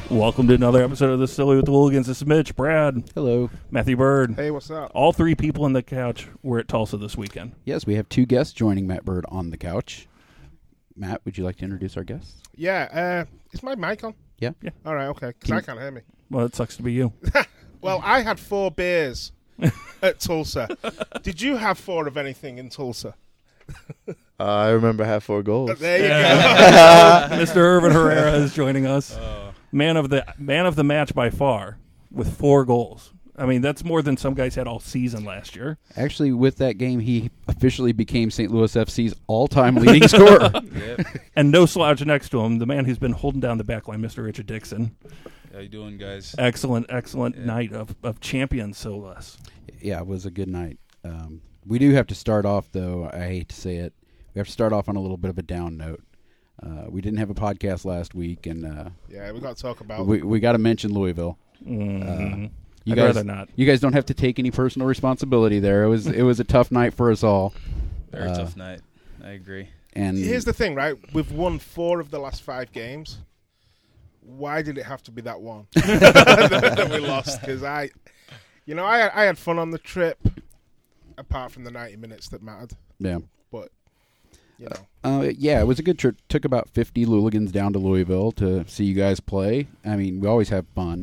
Welcome to another episode of the Silly with the Hooligans. This is Mitch, Brad. Hello. Matthew Bird. Hey, what's up? All three people on the couch were at Tulsa this weekend. Yes, we have two guests joining Matt Bird on the couch. Matt, would you like to introduce our guests? Yeah, is my mic on? Yeah. All right, okay, because I can't hear me. Well, it sucks to be you. Well, I had 4 beers at Tulsa. Did you have 4 of anything in Tulsa? I remember I had 4 goals. There you go. Mr. Irvin Herrera is joining us. Man of the match by far with 4 goals. I mean, that's more than some guys had all season last year. Actually, with that game, he officially became St. Louis FC's all-time leading scorer. Yep. And no slouch next to him, the man who's been holding down the back line, Mr. Richard Dixon. How you doing, guys? Excellent night of champions, so less. Yeah, it was a good night. We do have to start off, though, I hate to say it, we have to start off on a little bit of a down note. We didn't have a podcast last week, and Yeah, we got to talk about. we got to mention Louisville. I'd rather not. You guys don't have to take any personal responsibility there. It was a tough night for us all. Very tough night. I agree. And Here's the thing, right? We've won 4 of the last 5 Why did it have to be that one that we lost? Because I had fun on the trip, apart from the 90 minutes that mattered. yeah. But Yeah, it was a good trip. Took about 50 Louligans down to Louisville to see you guys play. I mean, we always have fun.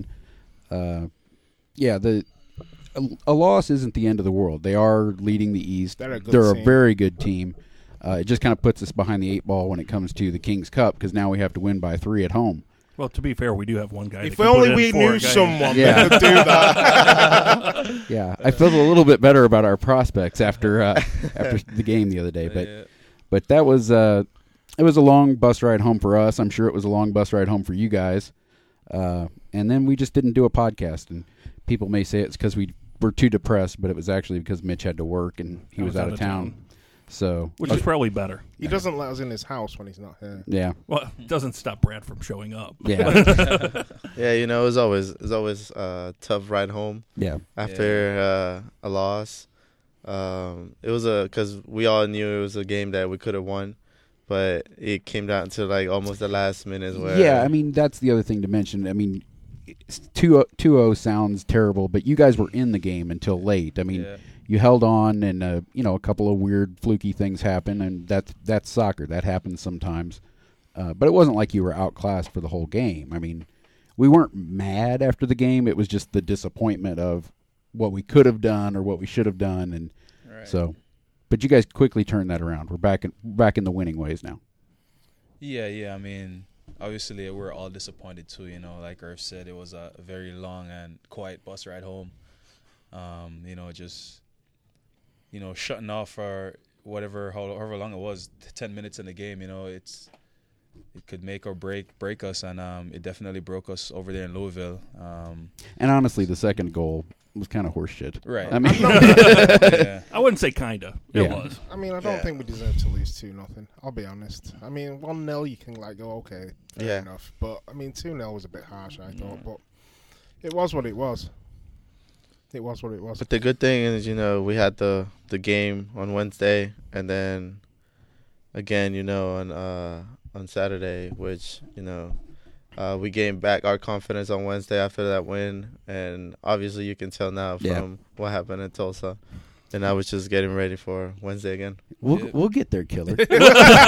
A loss isn't the end of the world. They are leading the East. They're a good They're team. a very good team. It just kind of puts us behind the 8 ball when it comes to the King's Cup because now we have to win by 3 at home. Well, to be fair, we do have one guy. if that can put only in we 4 knew games. someone Yeah. that could do that. Yeah, I felt a little bit better about our prospects after the game the other day. But that was it was a long bus ride home for us. I'm sure it was a long bus ride home for you guys. And then we just didn't do a podcast. And people may say it's because we were too depressed, but it was actually because Mitch had to work and he was out of town. So, Which is probably better. He doesn't let us in his house when he's not here. yeah, Well, it doesn't stop Brad from showing up. yeah, Yeah, it was always a tough ride home yeah, after a loss. It was because we all knew it was a game that we could have won, but it came down to like almost the last minute where. yeah. I mean, that's the other thing to mention. I mean, 2-0 sounds terrible, but you guys were in the game until late. I mean. Yeah. You held on, and a couple of weird, fluky things happen, and that's soccer. That happens sometimes. But it wasn't like you were outclassed for the whole game. I mean, we weren't mad after the game. It was just the disappointment of what we could have done or what we should have done, and Right. so. But you guys quickly turned that around. We're back in the winning ways now. Yeah. I mean, obviously, we're all disappointed too. Like Irv said, it was a very long and quiet bus ride home. Shutting off for however long it was, 10 minutes in the game. It could make or break us, and it definitely broke us over there in Louisville. And honestly, the second goal was kind of horseshit. Right. I mean, Yeah. I wouldn't say kinda. It Yeah. was. I mean, I don't think we deserve to lose 2-0. I'll be honest. I mean, 1-0 you can go, okay, fair enough. But I mean, 2-0 was a bit harsh, I thought. But it was what it was. It was what it was. But the good thing is, we had the game on Wednesday, and then again, on Saturday, which we gained back our confidence on Wednesday after that win, and obviously you can tell now from what happened in Tulsa. And I was just getting ready for Wednesday again. we'll get there, killer. Got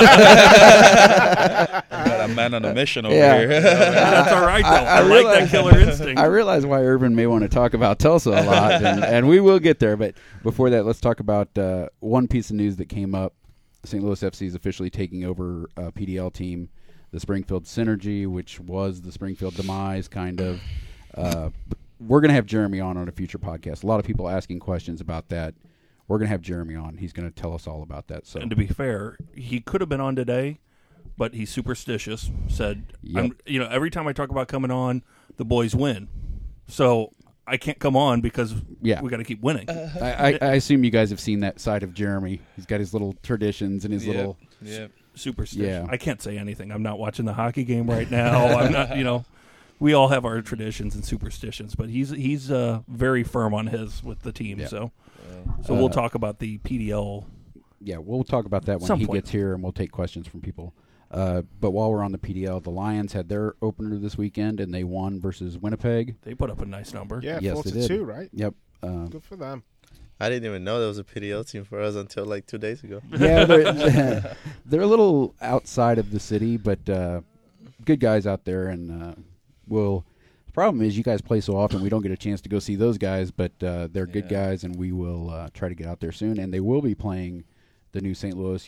a man on a mission over Yeah. here. That's all right, though. I like realize- that killer instinct. I realize why Urban may want to talk about Tulsa a lot, and we will get there. But before that, let's talk about one piece of news that came up. St. Louis FC is officially taking over a PDL team, the Springfield Synergy, which was the Springfield Demise, kind of. We're going to have Jeremy on a future podcast. A lot of people asking questions about that. We're going to have Jeremy on. He's going to tell us all about that. So, And to be fair, he could have been on today, but he's superstitious. Said, Yep. every time I talk about coming on, the boys win. So I can't come on because we got to keep winning. I assume you guys have seen that side of Jeremy. He's got his little traditions and his little. Yep. Superstitious. Yeah. I can't say anything. I'm not watching the hockey game right now. I'm not, we all have our traditions and superstitions, but he's very firm on his with the team. Yeah. So we'll talk about the PDL. Yeah, we'll talk about that when Some he point. gets here, and we'll take questions from people. But while we're on the PDL, the Lions had their opener this weekend, and they won versus Winnipeg. They put up a nice number. Yeah, Yes, they 4-2, did. right? Yep. Good for them. I didn't even know there was a PDL team for us until like 2 days ago. Yeah, they're a little outside of the city, but good guys out there, and the problem is you guys play so often we don't get a chance to go see those guys, but they're good guys, and we will try to get out there soon. And they will be playing the new St. Louis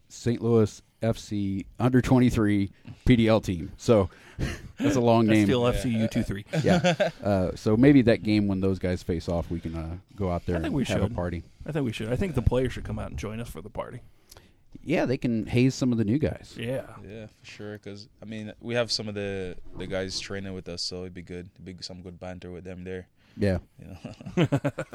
FC under 23 PDL team. So that's a long name. Still FC U23. Yeah. So maybe that game when those guys face off, we can go out there I think and we have a should. party. I think we should. I think the players should come out and join us for the party. Yeah, they can haze some of the new guys. Yeah. Yeah, for sure. Because I mean, we have some of the guys training with us, so it'd be good. It'd be some good banter with them there. Yeah. You know.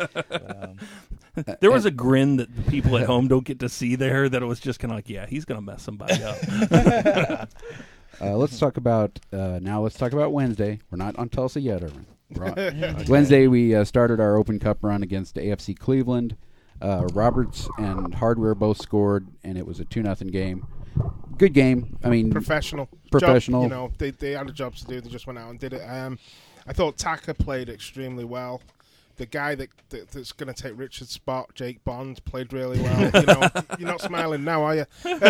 There was a grin that the people at home don't get to see there that it was just kind of like, yeah, he's going to mess somebody up. Let's talk about Wednesday. We're not on Tulsa yet, Irvin. Wednesday, we started our Open Cup run against AFC Cleveland. Roberts and Hardware both scored, and it was a 2-0 game. Good game. I mean, Professional. Professional. Job, you know, they had a job to do. They just went out and did it. I thought Taka played extremely well. The guy that's going to take Richard's spot, Jake Bond, played really well. You know, you're not smiling now, are you?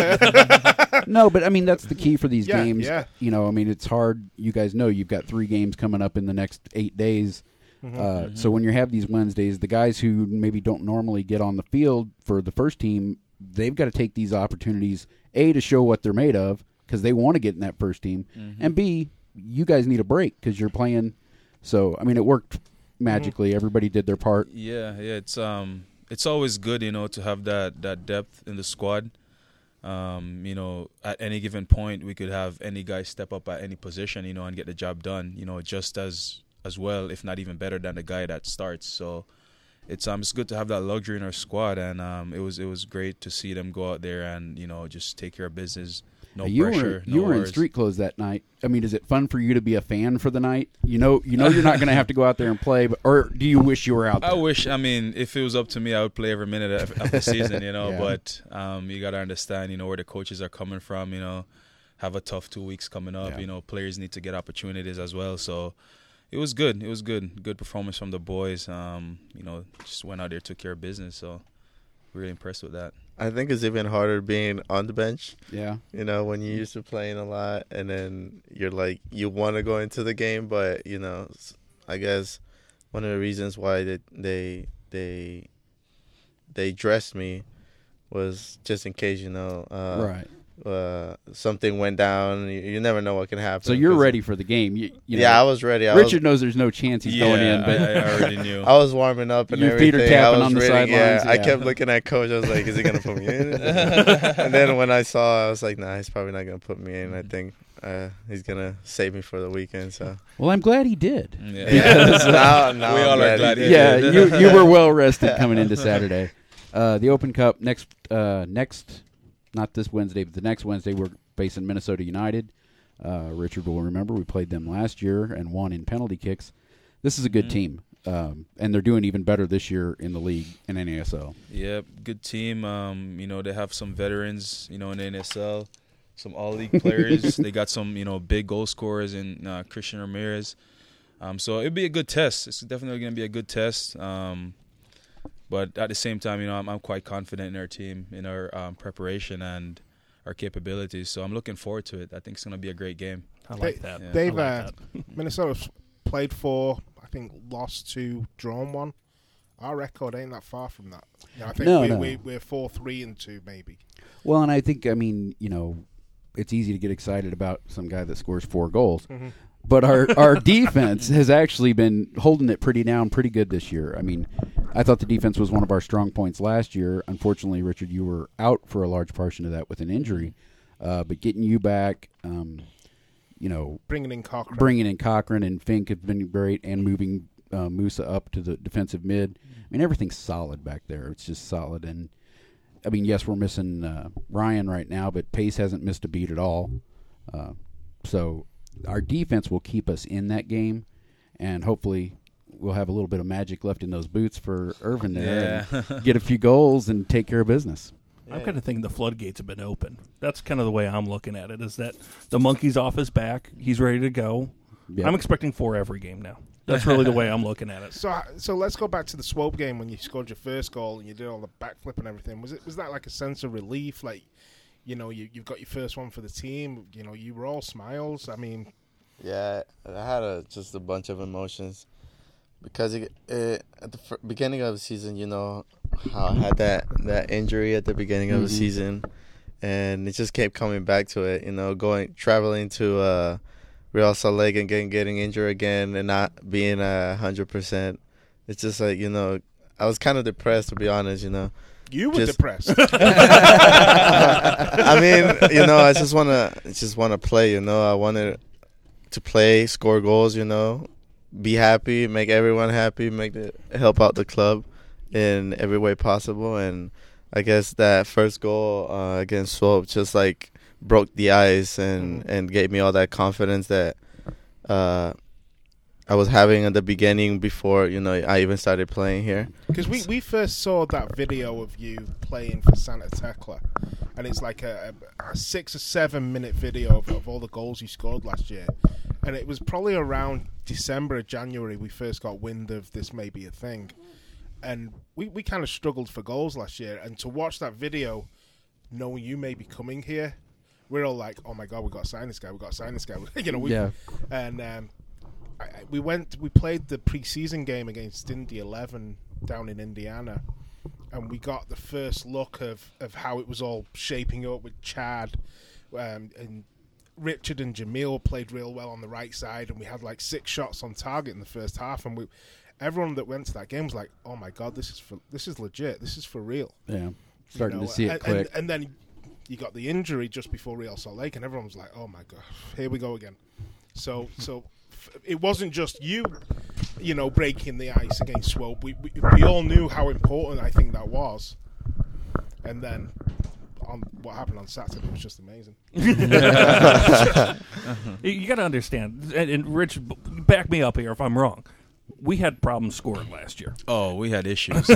no, but I mean that's the key for these games. Yeah. You know, I mean it's hard. You guys know you've got 3 games coming up in the next 8 days. So when you have these Wednesdays, the guys who maybe don't normally get on the field for the first team, they've got to take these opportunities, A, to show what they're made of because they want to get in that first team, and B, you guys need a break because you're playing. So, I mean, it worked magically. Everybody did their part. Yeah. It's always good, you know, to have that depth in the squad. You know, at any given point, we could have any guy step up at any position, you know, and get the job done, you know, just as well, if not even better than the guy that starts. So it's good to have that luxury in our squad, and it was great to see them go out there and, you know, just take care of business. No pressure. You were in street clothes that night. I mean, is it fun for you to be a fan for the night? You know, you're not going to have to go out there and play, but or do you wish you were out there? I wish. I mean, if it was up to me, I would play every minute of the season. You know, Yeah. But you got to understand, you know, where the coaches are coming from. You know, have a tough 2 weeks coming up. Yeah. You know, players need to get opportunities as well. So it was good. It was good. Good performance from the boys. You know, just went out there, took care of business. So really impressed with that. I think it's even harder being on the bench. Yeah. You know, when you're used to playing a lot, and then you're like, you want to go into the game, but you know, I guess one of the reasons why they dressed me was just in case, you know, Right. something went down. You never know what can happen. So you're 'cause- ready for the game. You know, Yeah, I was ready. Richard knows there's no chance he's going in, but I already knew. I was warming up and Your everything. feet are tapping I was on the ready. sidelines, Yeah, I yeah. kept looking at coach. I was like, "Is he gonna put me in?" And then when I saw, I was like, "Nah, he's probably not gonna put me in. I think he's gonna save me for the weekend." So well, I'm glad he did. Yeah. now We I'm all are ready. glad he Yeah, did. you were well rested coming into Saturday. The Open Cup next, not this Wednesday, but the next Wednesday we're facing Minnesota United. Richard will remember we played them last year and won in penalty kicks. This is a good team, and they're doing even better this year in the league in NASL. Yeah, good team. You know, they have some veterans, you know, in the NSL, some all-league players. They got some, you know, big goal scorers in Christian Ramirez. So it'd be a good test. It's definitely going to be a good test. But at the same time, you know, I'm quite confident in our team, in our preparation and our capabilities. So I'm looking forward to it. I think it's going to be a great game. I like that. Yeah. They've I like that. Minnesota's played 4, I think lost 2, drawn 1. Our record ain't that far from that. You know, I think No. we're 4-3-2 maybe. Well, and I think, I mean, you know, it's easy to get excited about some guy that scores 4 goals. Mm-hmm. But our defense has actually been holding it pretty good this year. I mean, I thought the defense was one of our strong points last year. Unfortunately, Richard, you were out for a large portion of that with an injury. But getting you back, you know, Bringing in Cochran and Fink have been great, and moving Musa up to the defensive mid. I mean, everything's solid back there. It's just solid. And, I mean, yes, we're missing Ryan right now, but Pace hasn't missed a beat at all. So our defense will keep us in that game, and hopefully we'll have a little bit of magic left in those boots for Irvin there and get a few goals and take care of business. I'm kind of thinking the floodgates have been open. That's kind of the way I'm looking at it, is that the monkey's off his back. He's ready to go. Yep. I'm expecting 4 every game now. That's really the way I'm looking at it. So let's go back to the Swope game when you scored your first goal and you did all the backflip and everything. Was that like a sense of relief? Like, you know, you've got your first one for the team. You know, you were all smiles. I mean, Yeah, I had just a bunch of emotions because at the beginning of the season, you know, how I had that injury at the beginning of the season, and it just kept coming back to it. You know, traveling to Real Salt Lake and getting injured again and not being 100%. It's just like, you know, I was kind of depressed, to be honest. You know, you were depressed. I mean, you know, I just wanna play. You know, I wanted to play, score goals. You know, be happy, make everyone happy, help out the club in every way possible. And I guess that first goal against Swope just like broke the ice and gave me all that confidence that I was having at the beginning before, you know, I even started playing here. Because we first saw that video of you playing for Santa Tecla, and it's like a 6 or 7 minute video of all the goals you scored last year. And it was probably around December or January we first got wind of this may be a thing. And we kind of struggled for goals last year. And to watch that video, knowing you may be coming here, we're all like, oh my God, we got to sign this guy. You know, and we played the preseason game against Indy 11 down in Indiana, and we got the first look of how it was all shaping up with Chad, and Richard and Jamil played real well on the right side, and we had like 6 shots on target in the first half, and everyone that went to that game was like, oh my God, this is legit, this is for real. Yeah, starting to see it click. And then you got the injury just before Real Salt Lake, and everyone was like, oh my God, here we go again. So it wasn't just you know, breaking the ice against Swope. We all knew how important I think that was. And then on what happened on Saturday was just amazing. You got to understand, and Rich, back me up here if I'm wrong. We had problems scoring last year. Oh, we had issues.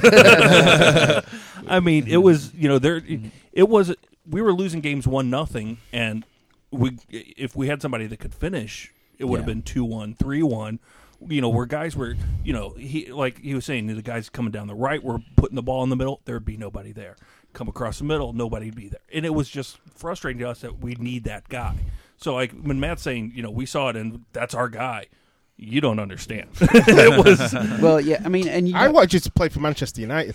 I mean, it was, you know, we were losing games 1-0, and if we had somebody that could finish, it would have been 2-1, 3-1. You know, where guys were, you know, he was saying, the guys coming down the right were putting the ball in the middle, there would be nobody there. Come across the middle, nobody'd be there. And it was just frustrating to us that we need that guy. So like when Matt's saying, you know, we saw it and that's our guy, you don't understand. It was Well, yeah, I mean, and I wanted you to play for Manchester United.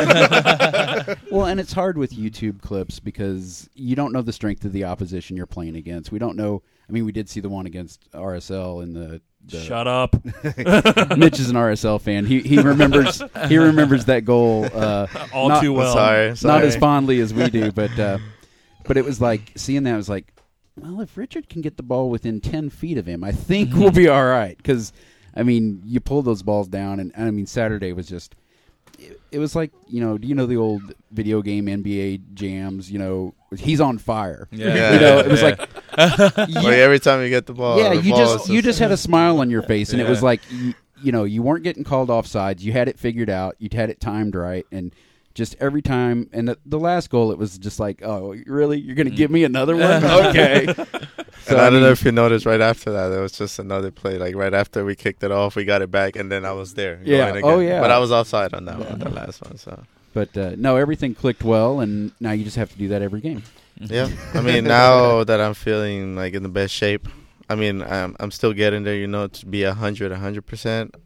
well, and it's hard with YouTube clips because you don't know the strength of the opposition you're playing against. We don't know. I mean, we did see the one against RSL in the shut up. Mitch is an RSL fan. He remembers that goal all too well. Sorry. Not as fondly as we do, but it was like seeing that was like, well, if Richard can get the ball within 10 feet of him, I think we'll be all right. Because, I mean, you pull those balls down, and I mean, Saturday was just, it was like, you know, do you know the old video game NBA jams? You know, he's on fire. Yeah. You know, it was like, like every time you get the ball, yeah, the you just had a smile on your face, and it was like, you know, you weren't getting called offsides. You had it figured out. You had it timed right, and just every time. And the last goal, it was just like, oh, really? You're going to give me another one? Okay. So, and I don't know if you noticed right after that, there was just another play. Like right after we kicked it off, we got it back, and then I was there. Yeah. Going again. Oh, yeah. But I was offside on that one, the last one. So. But no, everything clicked well, and now you just have to do that every game. Yeah, I mean, now that I'm feeling like in the best shape, I mean, I'm still getting there, you know, to be 100%.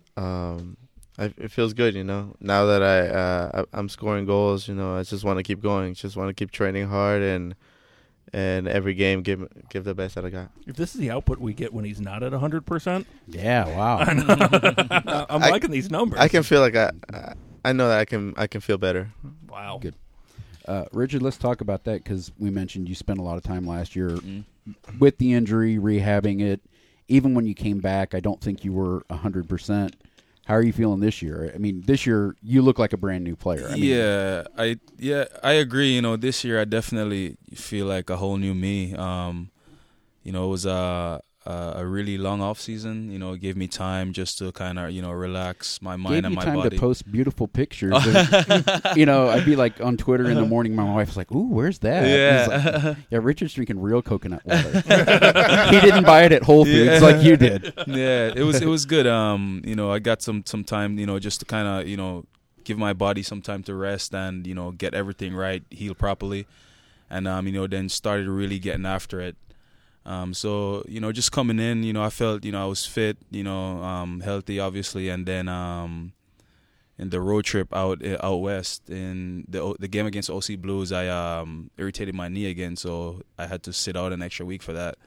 It feels good, you know. Now that I'm scoring goals, you know, I just want to keep going. Just want to keep training hard and every game give the best that I got. If this is the output we get when he's not at 100%, yeah, wow. I'm liking these numbers. I can feel like I know that I can feel better. Wow. Good. Richard, let's talk about that because we mentioned you spent a lot of time last year with the injury, rehabbing it. Even when you came back, I don't think you were 100%. How are you feeling this year? I mean, this year you look like a brand new player. I mean, I agree. You know, this year I definitely feel like a whole new me. You know, it was a really long off season. It gave me time just to kind of relax my mind and my time body. to post beautiful pictures. I'd be like on Twitter in the morning. My wife's like, "Ooh, where's that?" Yeah, like, yeah. Richard's drinking real coconut water. He didn't buy it at Whole Foods like you did. Yeah, it was good. I got some time, just to kind of give my body some time to rest and get everything right, heal properly, and then started really getting after it. So just coming in, I felt I was fit, healthy obviously, and then in the road trip out west in the game against OC Blues, I irritated my knee again, so I had to sit out an extra week for that.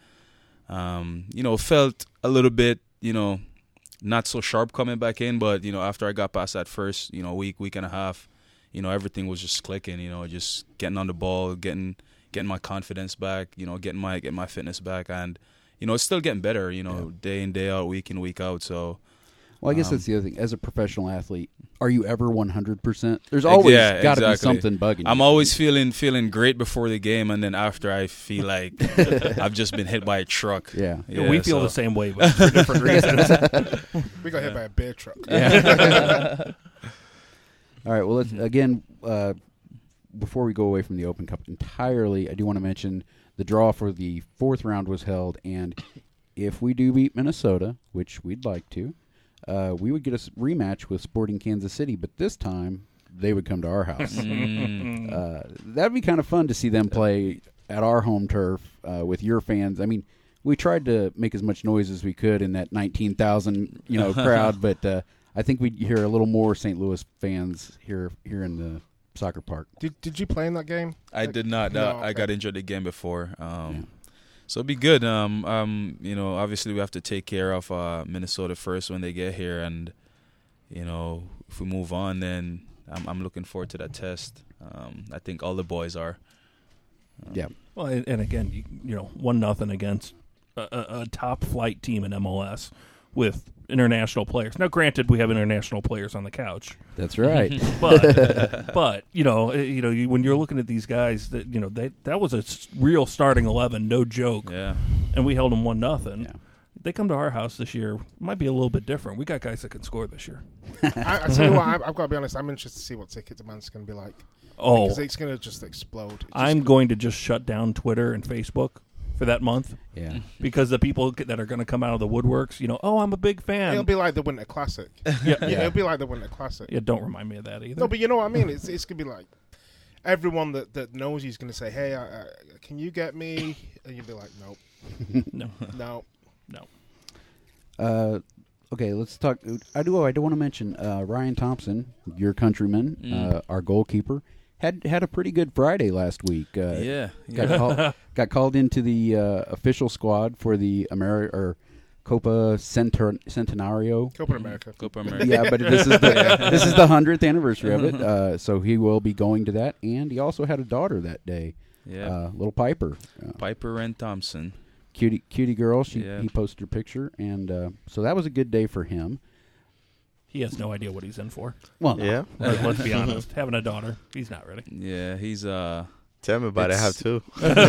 Felt a little bit not so sharp coming back in, but after I got past that first week and a half, everything was just clicking, just getting on the ball, getting my confidence back, getting my fitness back, and it's still getting better, day in, day out, week in, week out. So, well, I guess that's the other thing. As a professional athlete, are you ever 100%? There's always got to be something bugging you. I'm always feeling great before the game, and then after I feel like I've just been hit by a truck. Yeah, we feel the same way, but for different reasons. We got hit by a beer truck. Yeah. All right. Well, let's again. Before we go away from the Open Cup entirely, I do want to mention the draw for the 4th round was held, and if we do beat Minnesota, which we'd like to, we would get a rematch with Sporting Kansas City, but this time they would come to our house. That'd be kind of fun to see them play at our home turf with your fans. I mean, we tried to make as much noise as we could in that 19,000 crowd, but I think we'd hear a little more St. Louis fans here in the soccer park. Did you play in that game? I did not. No, I got injured the game before. So it'd be good. Obviously we have to take care of Minnesota first when they get here, and if we move on, then I'm looking forward to that test. I think all the boys are. Yeah. Well, and again, 1-0 against a top flight team in MLS with international players. Now, granted, we have international players on the couch. That's right. but when you're looking at these guys, that was a real starting 11, no joke. Yeah. And we held them 1-0. Yeah. They come to our house this year, might be a little bit different. We got guys that can score this year. I tell you what, I've got to be honest. I'm interested to see what ticket demand's going to be like. Oh, because it's going to just explode. I'm going to just shut down Twitter and Facebook for that month. Yeah. Because the people that are going to come out of the woodworks, I'm a big fan. It'll be like the Winter Classic. Yeah. It'll be like the Winter Classic. Yeah, don't remind me of that either. No, but you know what I mean? It's going to be like everyone that knows you's going to say, hey, can you get me? And you'll be like, nope. No. Okay, let's talk. I do want to mention Ryan Thompson, your countryman, our goalkeeper, had a pretty good Friday last week. Got called into the official squad for the Copa Centenario. Copa America. Copa America. Yeah, but this is the 100th anniversary of it. So he will be going to that, and he also had a daughter that day. Yeah, little Piper. Piper and Thompson. Cutie girl. He posted her picture, and so that was a good day for him. He has no idea what he's in for. Well, Yeah. Let's be honest. Having a daughter, he's not ready. Yeah, he's Tell me about it. I have two.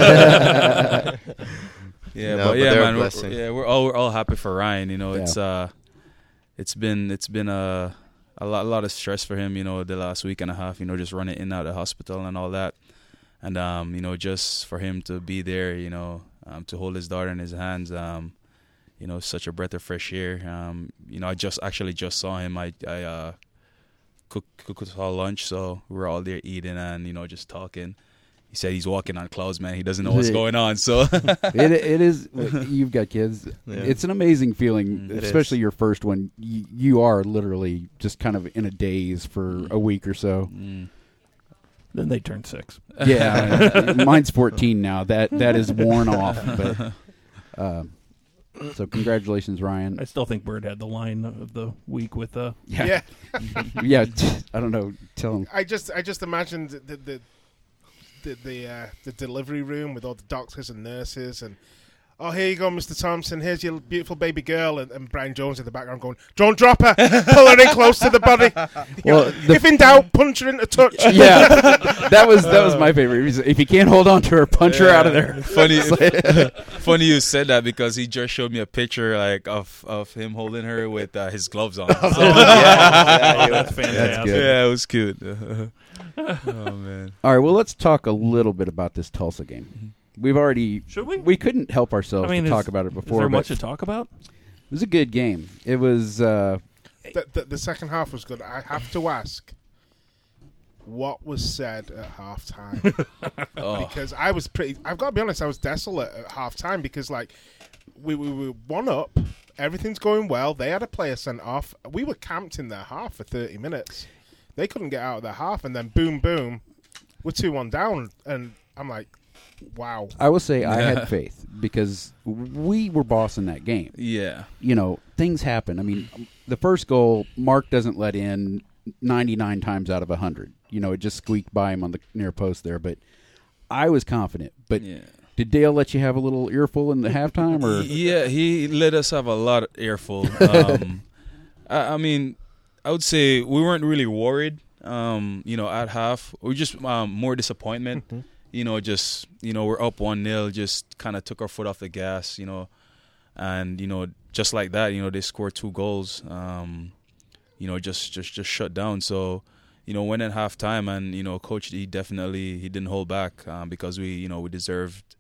Yeah, No, but but yeah, they're a man. blessing. We're all happy for Ryan. It's been a lot of stress for him. The last week and a half. Just running in and out of the hospital and all that, and just for him to be there. To hold his daughter in his hands. Such a breath of fresh air. I just saw him. I cooked us all lunch, so we were all there eating and just talking. He said he's walking on clouds, man. He doesn't know what's going on. So it is. You've got kids. Yeah. It's an amazing feeling, It especially is. your first one. You are literally just kind of in a daze for a week or so. Then they turn 6. Yeah, mine's 14 now. That is worn off. But so congratulations, Ryan. I still think Bird had the line of the week with Yeah. Yeah. I don't know. Tell him. I just imagined the delivery room with all the doctors and nurses and oh, here you go, Mr. Thompson. Here's your beautiful baby girl. And Brian Jones in the background going, don't drop her. Pull her in close to the body. Well, if in doubt, punch her into touch. Yeah, that was my favorite. If you can't hold on to her, punch her out of there. Funny you said that because he just showed me a picture like of him holding her with his gloves on. That's fantastic. That's good. Yeah, it was cute. Oh man. All right, well, let's talk a little bit about this Tulsa game. We've already Should we? We couldn't help ourselves to talk about it Is before. there but much to talk about? It was a good game. It was. The second half was good. I have to ask, what was said at halftime? Because I've got to be honest, I was desolate at halftime because like we were 1-up, everything's going well. They had a player sent off. We were camped in their half for 30 minutes. They couldn't get out of their half, and then boom, we're 2-1 down, and I'm like, wow. I will say I had faith because we were bossing that game. Yeah. You know, things happen. I mean, the first goal, Mark doesn't let in 99 times out of 100. You know, it just squeaked by him on the near post there. But I was confident. But did Dale let you have a little earful in the halftime? Or Yeah, he let us have a lot of earful. I mean, I would say we weren't really worried, at half. We were just more disappointment. Mm-hmm. Just, we're up 1-0, just kind of took our foot off the gas, and, just like that, they scored 2 goals, just shut down. So, went at halftime and, Coach, he didn't hold back because we deserved,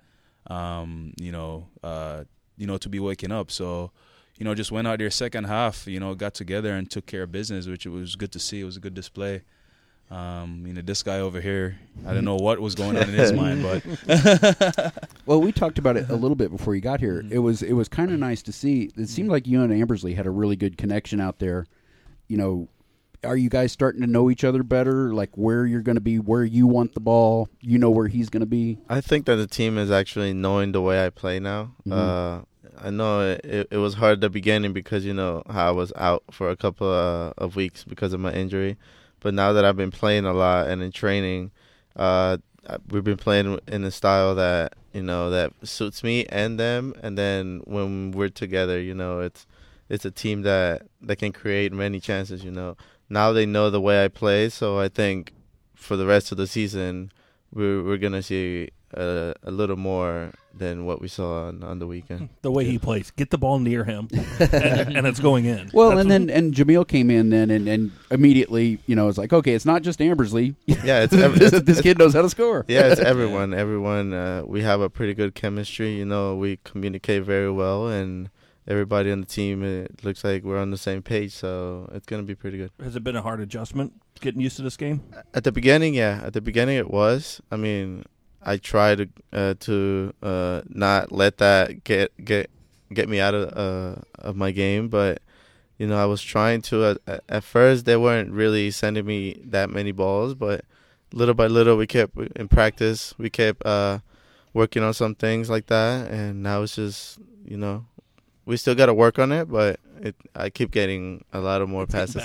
to be waking up. So, just went out there second half, got together and took care of business, which it was good to see. It was a good display. This guy over here, I don't know what was going on in his mind, but well, we talked about it a little bit before you got here. It was kind of nice to see. It seemed like you and Ambersley had a really good connection out there. Are you guys starting to know each other better? Like where you're going to be, where you want the ball, where he's going to be? I think that the team is actually knowing the way I play now. Mm-hmm. I know it was hard at the beginning because, how I was out for a couple of weeks because of my injury. But now that I've been playing a lot and in training, we've been playing in a style that, that suits me and them. And then when we're together, it's a team that can create many chances, Now they know the way I play, so I think for the rest of the season, we're going to see a little more than what we saw on the weekend. The way he plays, get the ball near him, and it's going in. Well, and Jamil came in then and immediately, it's like, okay, it's not just Ambersley. Yeah, this kid knows how to score. Yeah, it's everyone. Everyone, we have a pretty good chemistry. We communicate very well, and everybody on the team, it looks like we're on the same page, so it's going to be pretty good. Has it been a hard adjustment getting used to this game? At the beginning, yeah. At the beginning, it was. I mean, I try to not let that get me out of my game, but I was trying to. At first, they weren't really sending me that many balls, but little by little, we kept in practice. We kept working on some things like that, and now it's just we still got to work on it, but I keep getting a lot of more passes.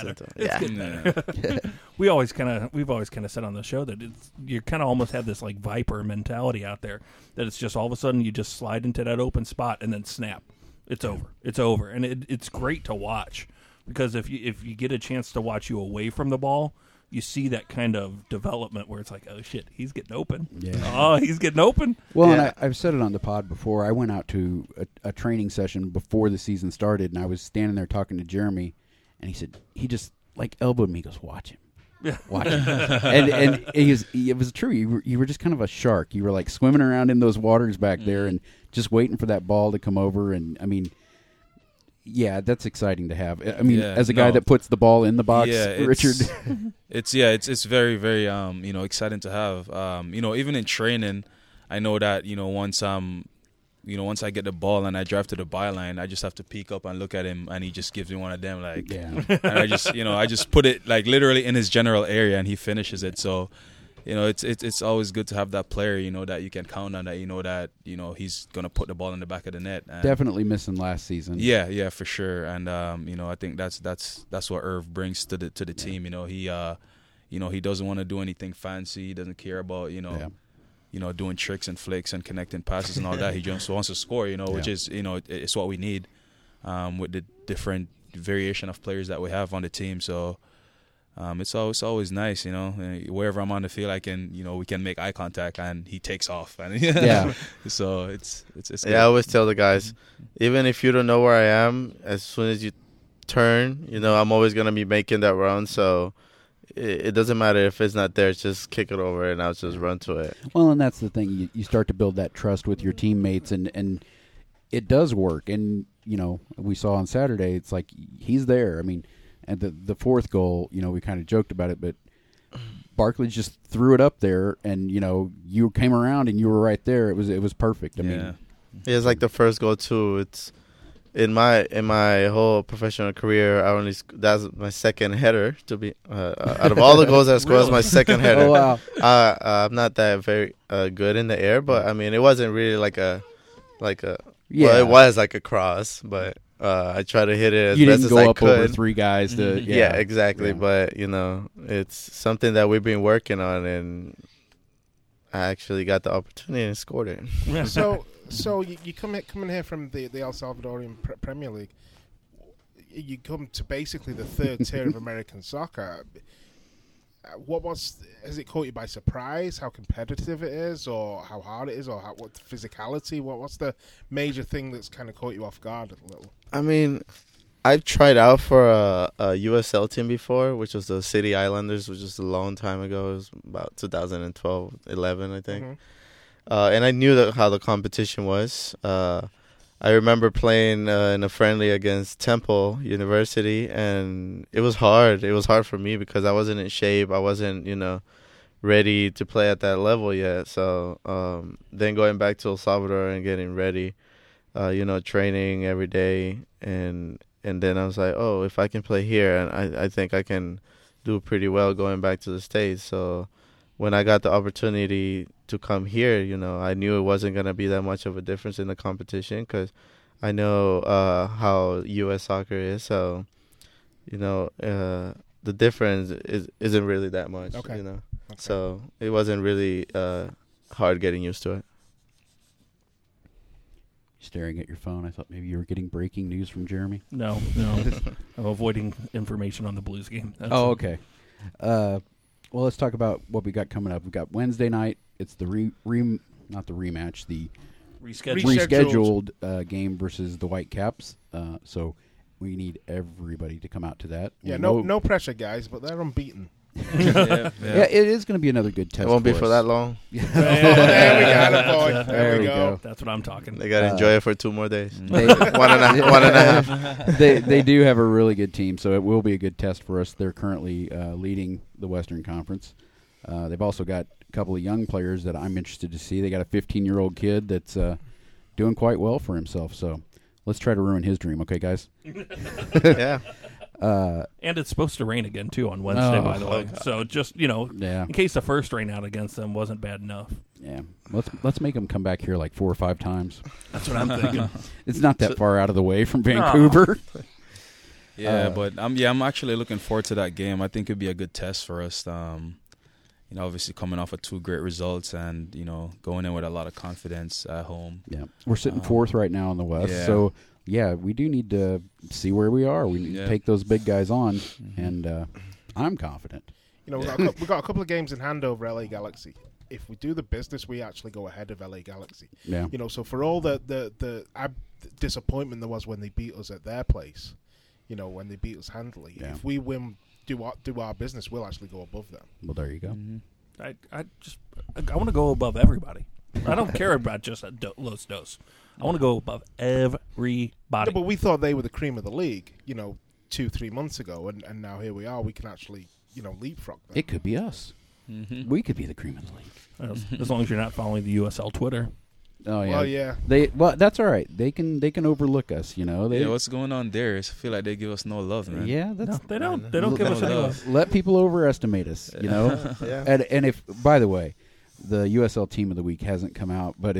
We've always kind of said on the show that you kind of almost have this like Viper mentality out there that it's just all of a sudden you just slide into that open spot and then snap, it's over, and it's great to watch because if you get a chance to watch you away from the ball, you see that kind of development where it's like, oh shit, he's getting open. Yeah. Oh, he's getting open. Well, and I've said it on the pod before. I went out to a training session before the season started, and I was standing there talking to Jeremy, and he just like elbowed me. He goes, "Watch him, watch him." and it was true. You were just kind of a shark. You were like swimming around in those waters back there, and just waiting for that ball to come over. And I mean. Yeah, that's exciting to have. I mean, as a guy that puts the ball in the box, Richard. It's very, very exciting to have. Even in training, I know that once I get the ball and I drive to the byline, I just have to peek up and look at him, and he just gives me one of them, like, and I just put it like literally in his general area, and he finishes it. So. It's always good to have that player, that you can count on, that he's gonna put the ball in the back of the net. And definitely missing last season. Yeah, for sure. And I think that's what Irv brings to the team. He doesn't want to do anything fancy. He doesn't care about doing tricks and flicks and connecting passes and all that. He just wants to score, which is, it's what we need with the different variation of players that we have on the team. So it's always nice, wherever I'm on the field, I can, we can make eye contact and he takes off. And Yeah. So it's good. Yeah, I always tell the guys, even if you don't know where I am, as soon as you turn, I'm always going to be making that run. So it doesn't matter if it's not there, just kick it over and I'll just run to it. Well, and that's the thing. You start to build that trust with your teammates, and it does work. And, we saw on Saturday, it's like he's there. I mean, and the fourth goal, we kind of joked about it, but Barkley just threw it up there, and, you came around and you were right there. It was perfect. I mean, It's like the first goal, too. It's in my whole professional career, that's my second header to be out of all the goals I scored. That's my second header. Oh, wow. I'm not that very good in the air, but I mean it wasn't really like a Yeah. well, it was like a cross, but I tried to hit it as you best didn't as go I up could. over three guys to Yeah, exactly. Yeah. But it's something that we've been working on, and I actually got the opportunity and scored it. So you come in here from the El Salvadorian Premier League. You come to basically the third tier of American soccer. Has it caught you by surprise? How competitive it is, or how hard it is, or what physicality? What's the major thing that's kind of caught you off guard a little? I mean, I've tried out for a USL team before, which was the City Islanders, which was a long time ago. It was about 2012, 11, I think. Mm-hmm. And I knew how the competition was. I remember playing in a friendly against Temple University, and it was hard. It was hard for me because I wasn't in shape. I wasn't, ready to play at that level yet. So then going back to El Salvador and getting ready, training every day, and then I was like, oh, if I can play here, and I think I can do pretty well going back to the States. So when I got the opportunity to come here, I knew it wasn't going to be that much of a difference in the competition because I know how U.S. soccer is. So, the difference isn't really that much, Okay. Okay. Okay. So it wasn't really hard getting used to it. Staring at your phone, I thought maybe you were getting breaking news from Jeremy. No. I'm avoiding information on the Blues game. That's Okay. Well, let's talk about what we got coming up. We've got Wednesday night. It's the not the rematch, the rescheduled. rescheduled game versus the Whitecaps. So we need everybody to come out to that. Yeah, We no know- pressure, guys, but they're unbeaten. Yeah, it is going to be another good test. It won't be for for us. that long. There we got it, boy. There we go. That's what I'm talking. They got to enjoy it for 2 more days. They, one and a half. they do have a really good team, so it will be a good test for us. They're currently leading the Western Conference. They've also got a couple of young players that I'm interested to see. They got a 15-year-old kid that's doing quite well for himself. So let's try to ruin his dream, okay, guys? Yeah. And it's supposed to rain again, too, on Wednesday, by the way. So just, Yeah, in case the first rain out against them wasn't bad enough. yeah. Let's make them come back here like 4 or 5 times. That's what I'm thinking. It's not that far out of the way from Vancouver. Yeah, but I'm actually looking forward to that game. I think it'd be a good test for us. Obviously coming off of 2 great results and going in with a lot of confidence at home. Yeah, we're sitting 4th right now in the West, yeah. so yeah, we do need to see where we are. We need to take those big guys on, and I'm confident. We've got a couple of games in hand over LA Galaxy. If we do the business, we actually go ahead of LA Galaxy. Yeah, So for all the disappointment there was when they beat us at their place, when they beat us handily, Yeah. if we win, do our business, we'll actually go above them. well, there you go. I want to go above everybody. I don't care about just Los Dos. I want to go above everybody. No, but we thought they were the cream of the league, 2-3 months ago, and now here we are. We can actually, leapfrog them. It could be us. We could be the cream of the league. As long as you're not following the USL Twitter. Oh yeah, Well, yeah. Well, that's all right. They can overlook us. They, What's going on there? I feel like they give us no love, man. yeah, that's No, they don't. They don't give us any love. let people overestimate us. Yeah. And if, by the way, the USL Team of the Week hasn't come out, but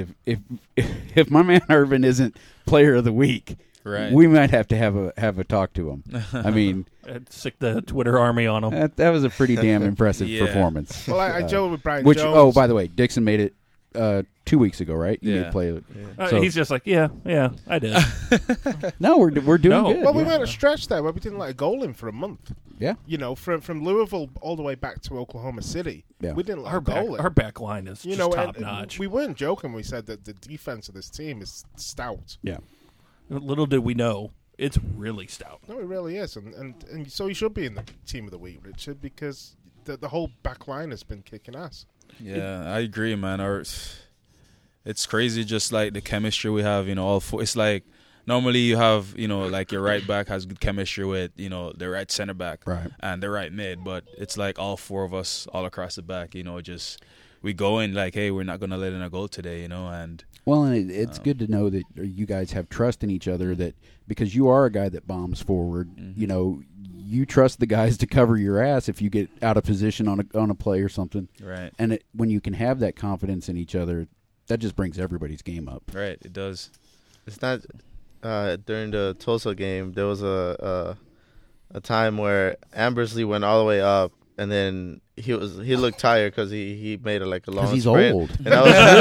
if my man Irvin isn't Player of the Week, Right. we might have to have a talk to him. I mean, I'd stick the Twitter army on them. that was a pretty damn impressive Yeah. performance. Well, I joked with Brian Which, Jones. oh, by the way, Dixon made it 2 weeks ago, right? You Yeah. did play. Yeah. So- He's just like, yeah, I did. No, we're doing No. good. Well, we yeah. went a stretch there where we didn't let a goal in for a month. Yeah. You know, from Louisville all the way back to Oklahoma City, Yeah. we didn't let our a goal in. back line is You just know, top and notch. we weren't joking. We said that the defense of this team is stout. Yeah. Little did we know, it's really stout. No, it really is, and so he should be in the team of the week, Richard, because the whole back line has been kicking ass. Yeah, I agree, man. It's crazy, just like the chemistry we have. All four. It's like normally you have, like your right back has good chemistry with, the right center back, Right. and the right mid. But it's like all four of us all across the back. Just we go in like, hey, we're not gonna let in a goal today, and. Well, and it's good to know that you guys have trust in each other. That because you are a guy that bombs forward, you trust the guys to cover your ass if you get out of position on a play or something. Right. And when you can have that confidence in each other, that just brings everybody's game up. Right, it does. It's not during the Tulsa game. There was a time where Ambersley went all the way up, and then he looked tired because he made a long Because he's sprint. old. And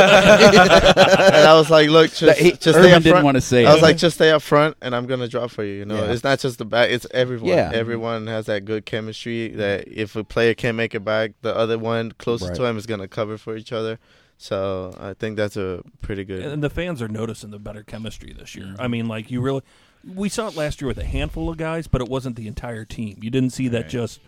I was like, look, just stay Irvin up didn't front. want to say I was it. like, just stay up front, and I'm gonna drop for you. Yeah. It's not just the back; it's everyone. Yeah. Everyone has that good chemistry. That if a player can't make it back, the other one closest Right. to him is gonna cover for each other. So I think that's a pretty good. And the fans are noticing the better chemistry this year. I mean, like we saw it last year with a handful of guys, but it wasn't the entire team. You didn't see that Right. just,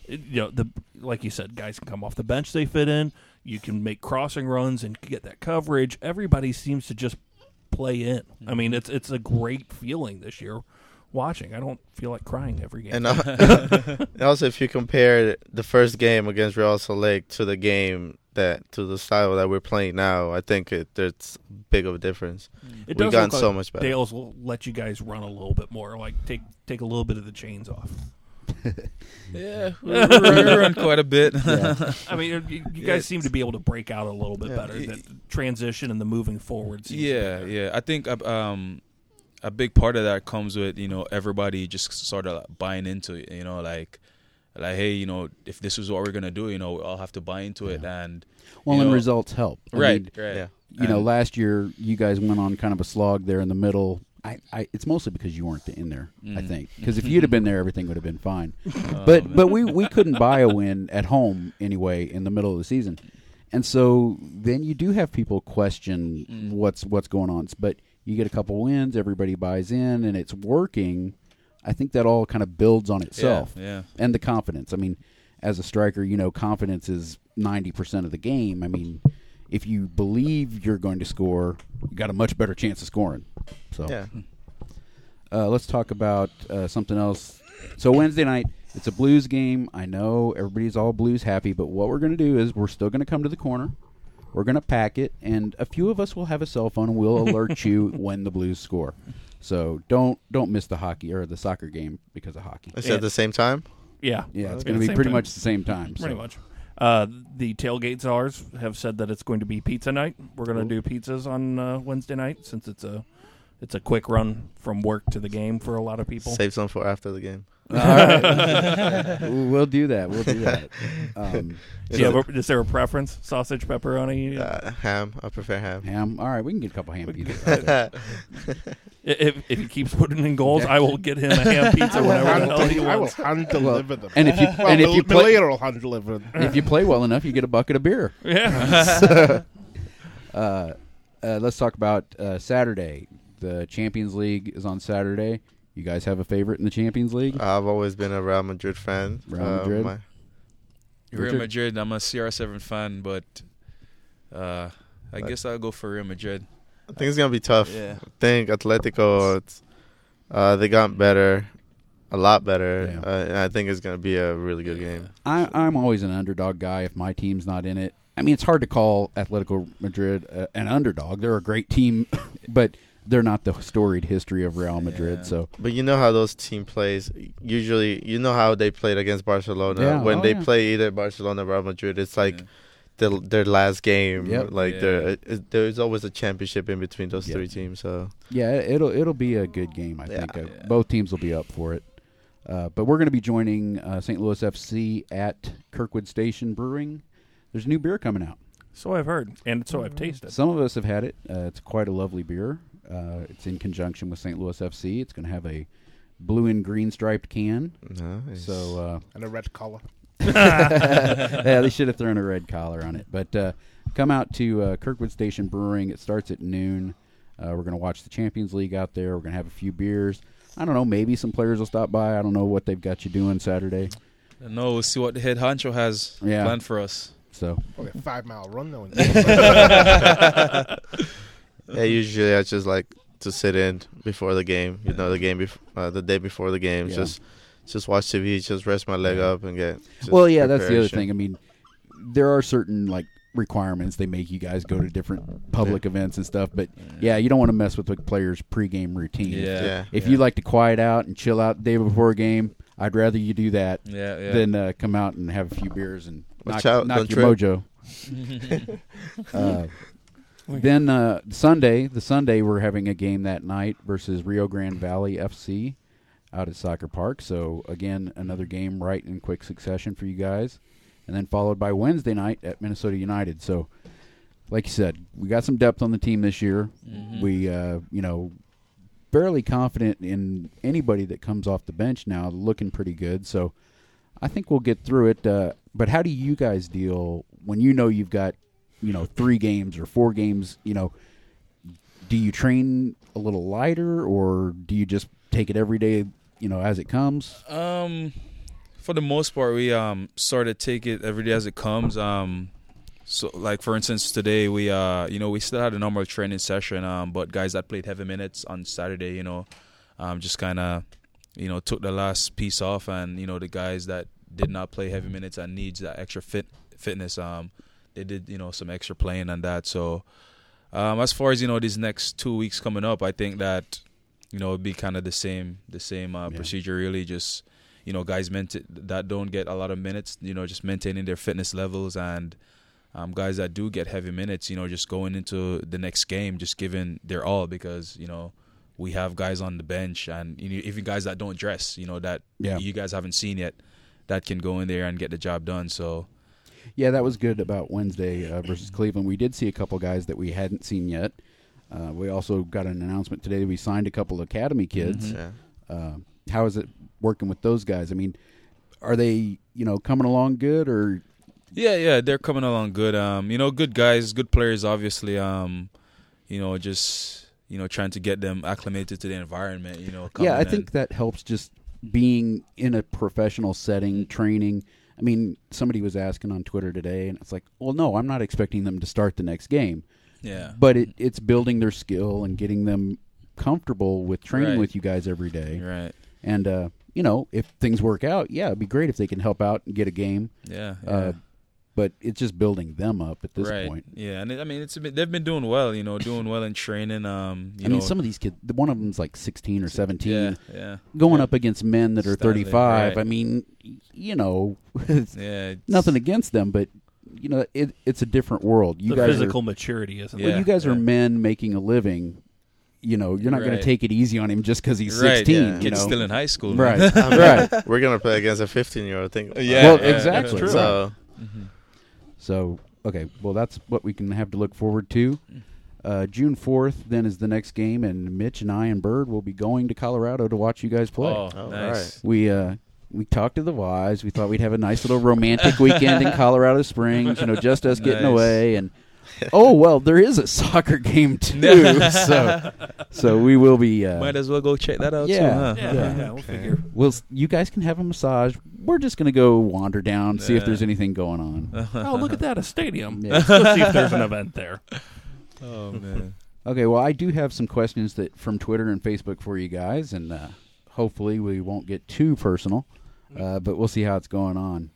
like you said, guys can come off the bench, they fit in. You can make crossing runs and get that coverage. Everybody seems to just play in. I mean, it's a great feeling this year watching. I don't feel like crying every game. And also, if you compare the first game against Real Salt Lake to the game to the style that we're playing now, I think there's big of a difference. It We've does gotten look like so much better. Dales will let you guys run a little bit more, like take a little bit of the chains off. Yeah, we run quite a bit. Yeah. I mean, you guys seem to be able to break out a little bit Yeah. better. That transition and the moving forward. Seems to be Yeah, better. yeah. I think a big part of that comes with everybody just sort of buying into it. Like hey, if this is what we're gonna do, we all have to buy into it. And Well, and results help. I right, mean, right. Yeah. last year you guys went on kind of a slog there in the middle. It's mostly because you weren't in there, I think. Because if you'd have been there, everything would have been fine. But we couldn't buy a win at home anyway in the middle of the season, and so then you do have people question what's going on. But you get a couple wins, everybody buys in, and it's working. I think that all kind of builds on itself, Yeah. and the confidence. I mean, as a striker, confidence is 90% of the game. I mean, if you believe you're going to score, you got a much better chance of scoring. So, Yeah. let's talk about something else. So Wednesday night, it's a Blues game. I know everybody's all Blues happy, but what we're going to do is we're still going to come to the corner. We're going to pack it, and a few of us will have a cell phone, and we'll alert you when the Blues score. So don't miss the hockey or the soccer game because of hockey. Is it at the same time? Yeah, Yeah, it's At going the to be same pretty time. much the same time. Pretty so. much. The tailgate czars have said that it's going to be pizza night. We're going to do pizzas on Wednesday night since it's a quick run from work to the game for a lot of people. Save some for after the game. All right. We'll do that. Is there a preference? Sausage, pepperoni? Ham. I prefer ham. Ham. All right, we can get a couple ham pizzas. If he keeps putting in goals, I will get him a ham pizza whenever the hell he I will wants. hand deliver them. And if you Well, and if you play Malia will hand deliver them. if you play well enough, you get a bucket of beer. Yeah. Let's talk about Saturday. The Champions League is on Saturday. You guys have a favorite in the Champions League? I've always been a Real Madrid fan. Real Madrid? Real Richard? Madrid. I'm a CR7 fan, but I guess I'll go for Real Madrid. I think it's gonna be tough. Yeah. I think Atletico, they got better, a lot better. Yeah. And I think it's gonna be a really good game. I'm always an underdog guy if my team's not in it. I mean, it's hard to call Atletico Madrid an underdog. They're a great team, but they're not the storied history of Real Madrid. Yeah. So But you know how those team plays. Usually, you know how they played against Barcelona. Yeah, When oh, they yeah. play either Barcelona or Real Madrid, it's like their last game. Yep. Like Yeah. there's always a championship in between those Yep. three teams. So yeah, it'll be a good game. I Yeah. think Yeah. both teams will be up for it. But we're going to be joining St. Louis FC at Kirkwood Station Brewing. There's new beer coming out. So I've heard, and so I've tasted. Some of us have had it. It's quite a lovely beer. It's in conjunction with St. Louis FC. It's going to have a blue and green striped can. Nice. So And a red collar. yeah, they should have thrown a red collar on it. But come out to Kirkwood Station Brewing. It starts at noon. We're going to watch the Champions League out there. We're going to have a few beers. I don't know. Maybe some players will stop by. I don't know what they've got you doing Saturday. No, we'll see what the head honcho has planned for us. So Probably a 5-mile run though. Yeah, usually I just like to sit in before the game. You know, the day before the game. Yeah. Just watch TV, just rest my leg up and get. Just well, yeah, that's the other preparation. thing. I mean, there are certain like requirements. They make you guys go to different public events and stuff. But yeah, you don't want to mess with the players' pregame routine. Yeah. If you like to quiet out and chill out the day before a game, I'd rather you do that than come out and have a few beers and Watch knock out, your don't mojo. Then the Sunday we're having a game that night versus Rio Grande Valley FC out at Soccer Park. So again, another game right in quick succession for you guys, and then followed by Wednesday night at Minnesota United. So, like you said, we got some depth on the team this year. We fairly confident in anybody that comes off the bench now, looking pretty good. So I think we'll get through it. But how do you guys deal when you know you've got 3 games or 4 games? Do you train a little lighter, or do you just take it every day, as it comes? For the most part, we sort of take it every day as it comes. So, like for instance, today we we still had a normal training session, but guys that played heavy minutes on Saturday, just kind of took the last piece off, and the guys that did not play heavy minutes and needs that extra fitness, they did some extra playing and that. So as far as these next 2 weeks coming up, I think that it'd be kind of the same procedure, really. Just guys that don't get a lot of minutes, just maintaining their fitness levels, and guys that do get heavy minutes, just going into the next game, just giving their all, because we have guys on the bench, and even guys that don't dress, that you guys haven't seen yet, that can go in there and get the job done. So yeah, that was good about Wednesday versus Cleveland. We did see a couple guys that we hadn't seen yet. We also got an announcement today that we signed a couple academy kids. How is it working with those guys? I mean, are they coming along good, or? Yeah, they're coming along good. Good guys, good players, obviously. Just trying to get them acclimated to the environment. Yeah, I think that helps, just being in a professional setting, training. I mean, somebody was asking on Twitter today, and it's like, well, no, I'm not expecting them to start the next game. Yeah. But it's building their skill and getting them comfortable with training with you guys every day. Right. And, if things work out, it'd be great if they can help out and get a game. Yeah. But it's just building them up at this point. Yeah, and they've been doing well, doing well in training. I mean, some of these kids, one of them's like 16 or 17, yeah, going up against men that are Stanley, 35. right. I mean, it's it's nothing against them, but it's a different world. You the guys physical maturity, isn't well, it? you guys are men making a living. You're not going to take it easy on him just because he's 16. yeah. Kid's still in high school, Right, man. right. We're gonna play against a 15-year-old thing. Well, exactly. That's true. So So, okay, well, that's what we can have to look forward to. June 4th then is the next game, and Mitch and I and Bird will be going to Colorado to watch you guys play. Oh, nice. We talked to the wives. We thought we'd have a nice little romantic weekend in Colorado Springs, just us getting Nice. away. And oh, well, there is a soccer game too. so we will be. Might as well go check that out too, Yeah. huh? Yeah, we'll figure. You guys can have a massage. We're just going to go wander down, see if Yeah. there's anything going on. Oh, look at that, a stadium. Yeah. Let's go see if there's an event there. Oh, man. Okay, well, I do have some questions from Twitter and Facebook for you guys, and hopefully we won't get too personal, but we'll see how it's going on.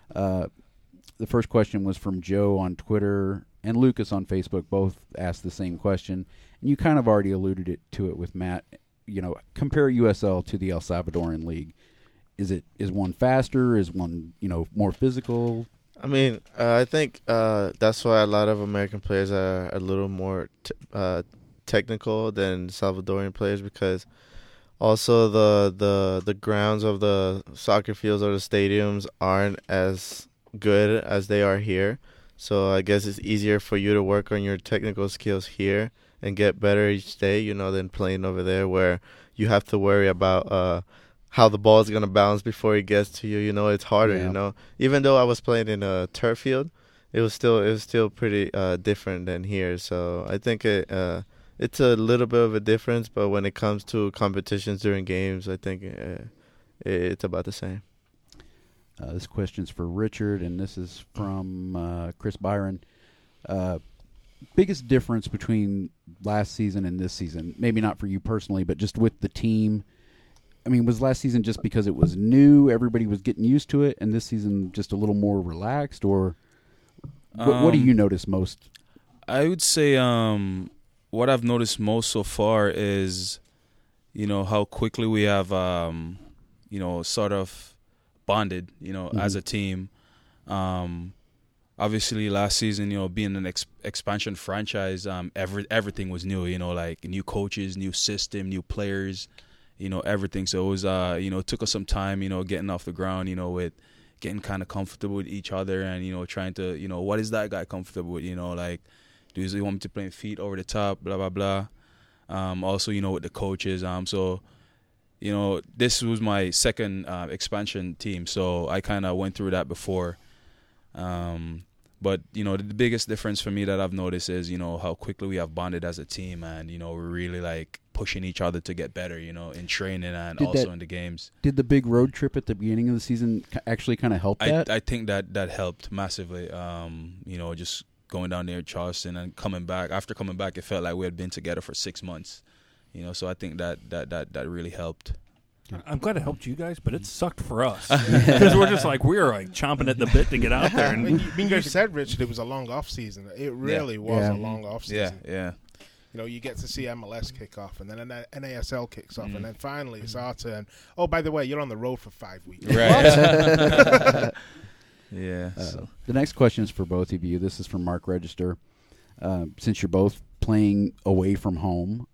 The first question was from Joe on Twitter and Lucas on Facebook. Both asked the same question, and you kind of already alluded to it with Matt. Compare USL to the El Salvadoran League. Is one faster? Is one more physical? I mean, I think that's why a lot of American players are a little more technical than Salvadorian players, because also the grounds of the soccer fields or the stadiums aren't as good as they are here. So I guess it's easier for you to work on your technical skills here and get better each day, you know, than playing over there where you have to worry about how the ball is going to bounce before it gets to you. You know, it's harder, you know. Even though I was playing in a turf field, it was still pretty different than here. So I think it's a little bit of a difference, but when it comes to competitions during games, I think it's about the same. This question's for Richard, and this is from Chris Byron. Biggest difference between last season and this season? Maybe not for you personally, but just with the team. I mean, was last season just because it was new, everybody was getting used to it, and this season just a little more relaxed, or what do you notice most? I would say what I've noticed most so far is, you know, how quickly we have, you know, sort of bonded, you know, as a team. Obviously, last season, you know, being an expansion franchise, everything was new, you know, like new coaches, new system, new players, you know, everything. So it was, you know, it took us some time, you know, getting off the ground, you know, with getting kind of comfortable with each other and, you know, trying to, you know, what is that guy comfortable with, you know, like, do you want me to play feet over the top, blah, blah, blah. Also, you know, with the coaches. So, you know, this was my second expansion team, so I kind of went through that before. But, you know, the biggest difference for me that I've noticed is, you know, how quickly we have bonded as a team and, you know, we're really, like, pushing each other to get better, you know, in training and also in the games. Did the big road trip at the beginning of the season actually kind of help that? I think that helped massively, you know, just going down there to Charleston and coming back. After coming back, it felt like we had been together for 6 months, you know, so I think that really helped. I'm glad it helped you guys, but it sucked for us because we're just like we were like chomping at the bit to get out there. And you said, Richard, it was a long off season. It really was a long off season. Yeah. You know, you get to see MLS kick off, and then NASL kicks off, and then finally it's our turn. Oh, by the way, you're on the road for 5 weeks. Right. Yeah. The next question is for both of you. This is from Mark Register. Since you're both playing away from home,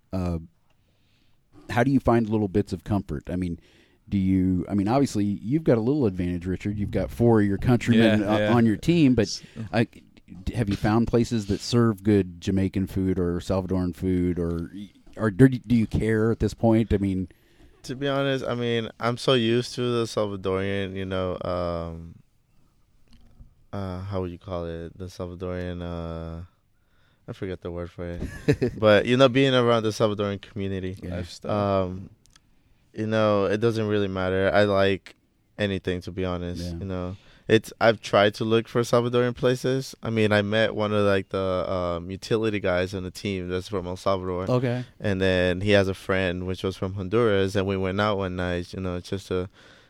how do you find little bits of comfort? I mean, obviously you've got a little advantage, Richard. You've got 4 of your countrymen on your team, but have you found places that serve good Jamaican food or Salvadoran food, or do you care at this point? I mean, to be honest, I mean, I'm so used to the Salvadorian, you know, how would you call it? The Salvadorian, I forget the word for it. But, you know, being around the Salvadoran community, you know, it doesn't really matter. I like anything, to be honest. You know, I've tried to look for Salvadorian places. I mean, I met one of like the utility guys on the team that's from El Salvador. Okay. And then he has a friend which was from Honduras, and we went out one night, you know, just to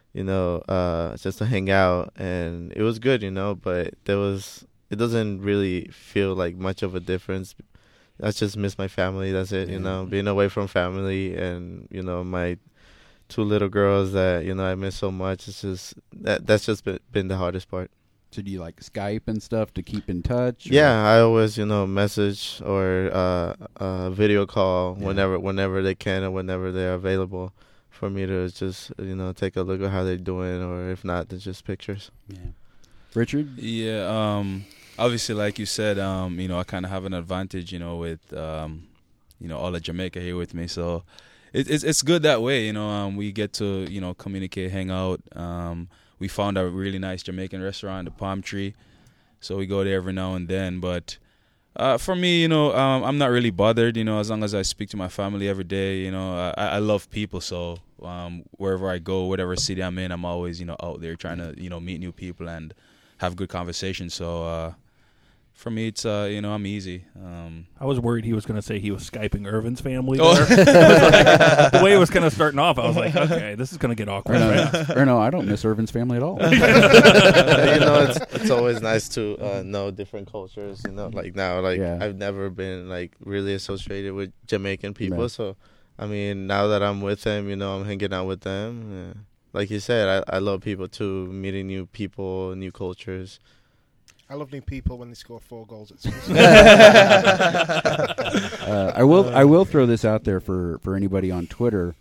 hang out, and it was good, you know, but it doesn't really feel like much of a difference. I just miss my family. That's it, you know, being away from family and, you know, my 2 little girls that, you know, I miss so much. It's just that's just been the hardest part. So do you like Skype and stuff to keep in touch? Or? Yeah, I always, you know, message or video call whenever they can and whenever they're available for me to just, you know, take a look at how they're doing, or if not, it's just pictures. Yeah. Richard? Yeah, obviously, like you said, you know, I kind of have an advantage, you know, with, you know, all of Jamaica here with me. So it's good that way, you know. We get to, you know, communicate, hang out. We found a really nice Jamaican restaurant, the Palm Tree. So we go there every now and then. But for me, you know, I'm not really bothered, you know, as long as I speak to my family every day. You know, I love people. So wherever I go, whatever city I'm in, I'm always, you know, out there trying to, you know, meet new people and have good conversations. So for me, it's, you know, I'm easy. I was worried he was going to say he was Skyping Irvin's family there. The way it was kind of starting off, I was like, okay, this is going to get awkward. Or no, I don't miss Irvin's family at all. You know, it's always nice to know different cultures, you know, like now, like I've never been like really associated with Jamaican people. So, I mean, now that I'm with them, you know, I'm hanging out with them. Yeah. Like you said, I love people too, meeting new people, new cultures. I love new people when they score 4 goals at school. I will throw this out there for anybody on Twitter.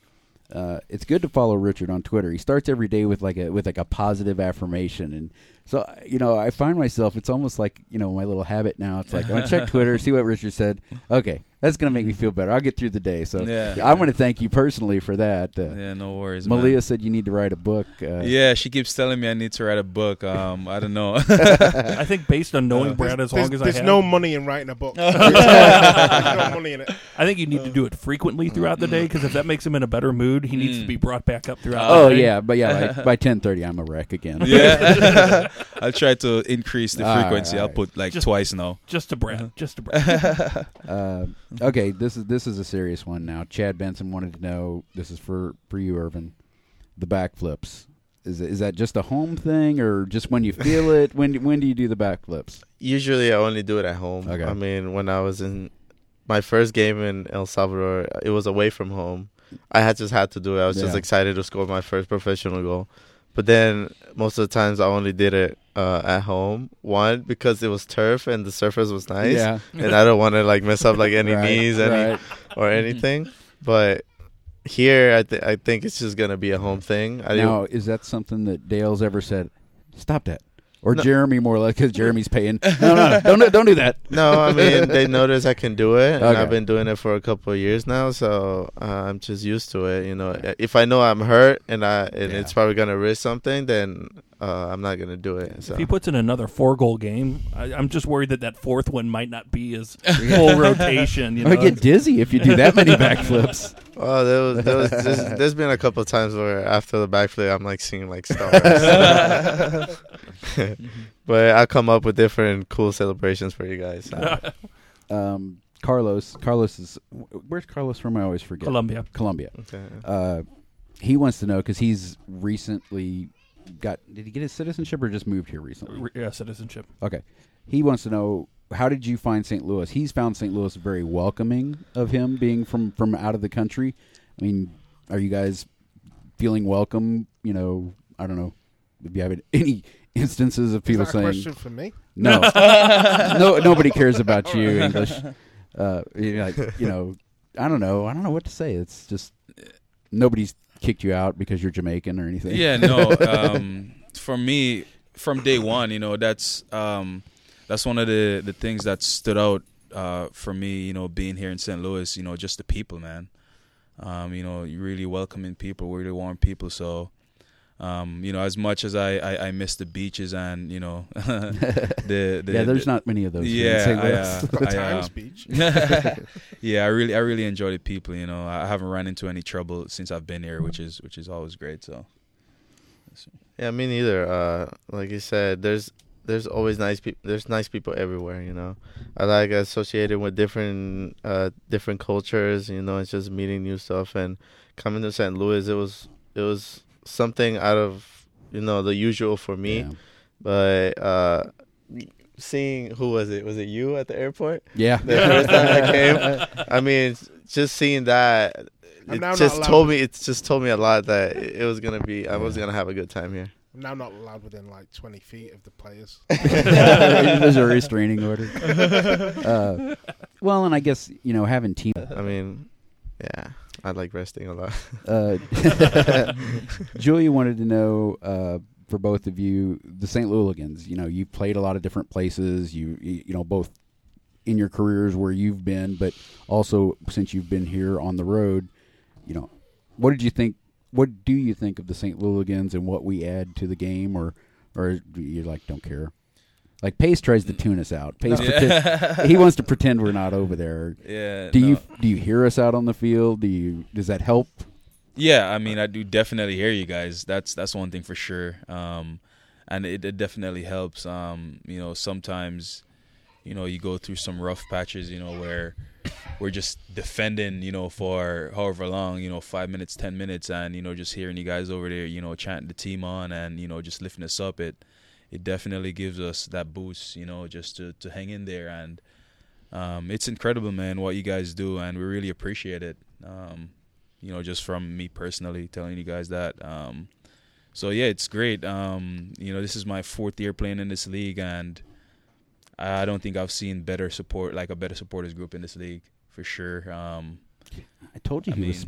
It's good to follow Richard on Twitter. He starts every day with like a positive affirmation, and so I find myself. It's almost like my little habit now. It's like I'm gonna check Twitter, see what Richard said. Okay, that's gonna make me feel better. I'll get through the day. So I want to thank you personally for that. Yeah, no worries. Malia man. said you need to write a book. Yeah, she keeps telling me I need to write a book. I don't know. I think based on knowing Brad as long as I have, there's no money in writing a book. There's no money in it. I think you need to do it frequently throughout the day, because if that makes him in a better mood, he needs to be brought back up throughout the day. By 10:30 I'm a wreck again. Yeah, I'll try to increase the frequency. All I'll right. put like twice now. Just to Brad. Just to Brad. Okay, this is a serious one now. Chad Benson wanted to know. This is for you, Irvin. The backflips. Is that just a home thing, or just when you feel it? When do you do the backflips? Usually I only do it at home. Okay. I mean, when I was in my first game in El Salvador, it was away from home. I just had to do it. I was just excited to score my first professional goal. But then most of the times I only did it at home. One, because it was turf and the surface was nice. Yeah. And I don't want to like mess up like any knees or anything. But here, I think it's just going to be a home thing. Now, is that something that Dale's ever said, stop that? Or no. Jeremy, more like, because Jeremy's paying. No, don't do that. No, I mean, they notice I can do it, and Okay. I've been doing it for a couple of years now, so I'm just used to it. If I know I'm hurt and it's probably going to risk something, then I'm not going to do it. So. If he puts in another 4-goal game, I'm just worried that fourth one might not be as full rotation. You might get dizzy if you do that many backflips. Well, there's been a couple of times where after the backflip, I'm like seeing like stars. But I'll come up with different cool celebrations for you guys. Carlos is, where's Carlos from? I always forget. Colombia. Okay. He wants to know because he's recently did he get his citizenship or just moved here recently? Yeah, citizenship. Okay. He wants to know, how did you find St. Louis? He's found St. Louis very welcoming of him being from out of the country. I mean, are you guys feeling welcome? I don't know. If you have any instances of people Is that a saying, question for me? no, nobody cares about you, English. I don't know what to say. It's just nobody's kicked you out because you're Jamaican or anything. Yeah, no. For me, from day one, that's one of the things that stood out for me. Being here in St. Louis, just the people, man. You're really welcoming people, really warm people. So, as much as I miss the beaches and there's not many of those. In St. Louis. Times Beach. Yeah, I really enjoy the people. I haven't run into any trouble since I've been here, which is always great. So, yeah, me neither. Like you said, there's always nice people. There's nice people everywhere. I like associated with different cultures. It's just meeting new stuff, and coming to St. Louis, it was something out of the usual for me. Yeah. But seeing, who was it you at the airport? Yeah. The first time I came, I mean, just seeing that, it just told me a lot that it was gonna be, I was gonna have a good time here. I'm now not allowed within like 20 feet of the players. There's a restraining order. Well, and I guess having team. I mean, yeah, I like resting a lot. Julia wanted to know for both of you, the St. Louligans. You've played a lot of different places. You both in your careers where you've been, but also since you've been here on the road. What did you think? What do you think of the St. Louligans and what we add to the game, or you don't care? Like Pace tries to tune us out. Pace he wants to pretend we're not over there. Yeah. Do you hear us out on the field? Does that help? Yeah, I mean, I do definitely hear you guys. That's one thing for sure. And it definitely helps. Sometimes, you go through some rough patches, where we're just defending, for however long, 5 minutes, 10 minutes, and, just hearing you guys over there, chanting the team on and, just lifting us up. It definitely gives us that boost, just to hang in there. And it's incredible, man, what you guys do, and we really appreciate it. Just from me personally telling you guys that. So, yeah, it's great. This is my 4th year playing in this league, and I don't think I've seen better support, like a better supporters group in this league, for sure. I told you he was smart.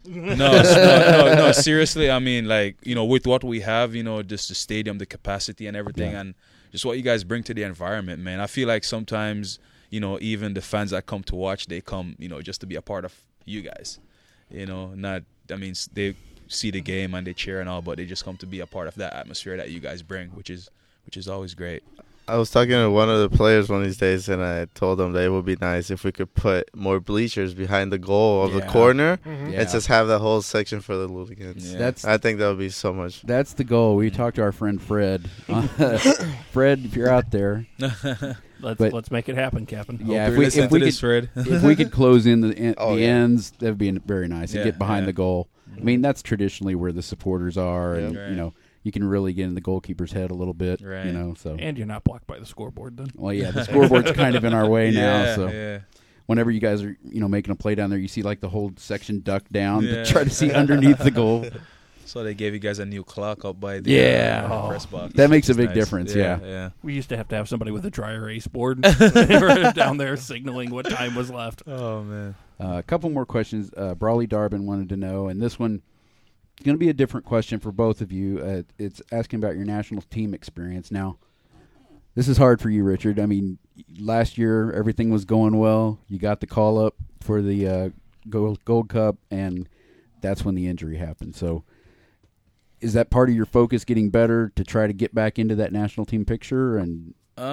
No. Seriously, I mean, like, you know, with what we have, you know, just the stadium, the capacity, and everything, and just what you guys bring to the environment, man. I feel like sometimes, you know, even the fans that come to watch, they come, you know, just to be a part of you guys. You know, they see the game and they cheer and all, but they just come to be a part of that atmosphere that you guys bring, which is always great. I was talking to one of the players one of these days, and I told them that it would be nice if we could put more bleachers behind the goal of the corner and just have that whole section for the Hooligans. Yeah. I think that would be so much. That's the goal. We talked to our friend Fred. Fred, if you're out there, let's make it happen, Captain. yeah, Fred. if we could close in the yeah. ends, that would be very nice. And get behind the goal. Mm-hmm. I mean, that's traditionally where the supporters are, and Right. you know, you can really get in the goalkeeper's head a little bit. Right. You know, so And you're not blocked by the scoreboard then. well, yeah, the scoreboard's kind of in our way now. So yeah. whenever you guys are, you know, making a play down there, you see like the whole section duck down Yeah. to try to see underneath the goal. So they gave you guys a new clock up by the press box. That makes a Which is big nice. difference. Yeah. We used to have somebody with a dry erase board down there signaling what time was left. Oh man. A couple more questions. Brawley Darbin wanted to know, and this one is going to be a different question for both of you. It's asking about your national team experience. Now, this is hard for you, Richard. I mean, last year everything was going well. You got the call up for the Gold Cup, and that's when the injury happened. So, is that part of your focus getting better to try to get back into that national team picture? And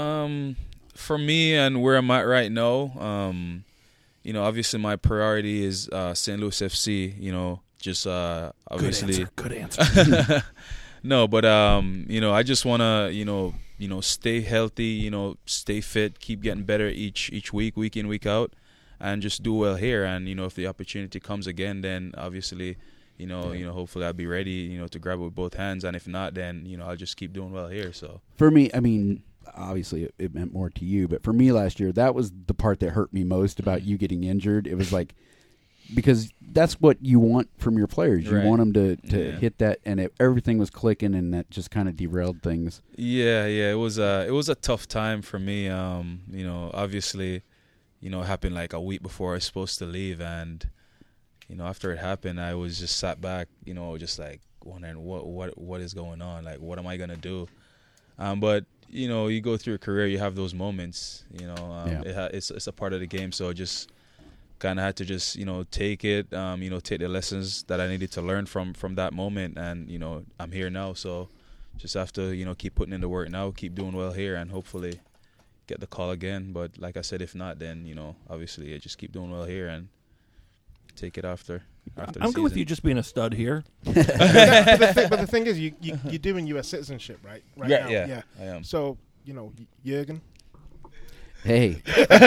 For me and where I'm at right now, you know, obviously my priority is St. Louis FC. You know, just obviously. Good answer. No, but you know, I just wanna, you know, stay healthy, you know, stay fit, keep getting better each week in, week out, and just do well here. And you know, if the opportunity comes again, then obviously, you know, hopefully I'll be ready, you know, to grab it with both hands. And if not, then you know, I'll just keep doing well here. So for me, I mean, obviously it meant more to you, but for me last year, that was the part that hurt me most about you getting injured. It was like, because that's what you want from your players. You want them to hit that, and everything was clicking, and that just kind of derailed things. Yeah, it was a tough time for me. You know, obviously, you know, it happened like a week before I was supposed to leave, and you know, after it happened, I was just sat back, you know, just like wondering what is going on, like what am I gonna do? But you know, you go through your career, you have those moments. You know, it's a part of the game, so just kind of had to just, you know, take it, you know, take the lessons that I needed to learn from that moment. And, you know, I'm here now. So just have to, you know, keep putting in the work now, keep doing well here, and hopefully get the call again. But like I said, if not, then, you know, obviously I just keep doing well here and take it after the I'm good with season. you just being a stud here. But the thing is, you're doing U.S. citizenship, right? Right now. Yeah, I am. So, you know, Jurgen. Hey,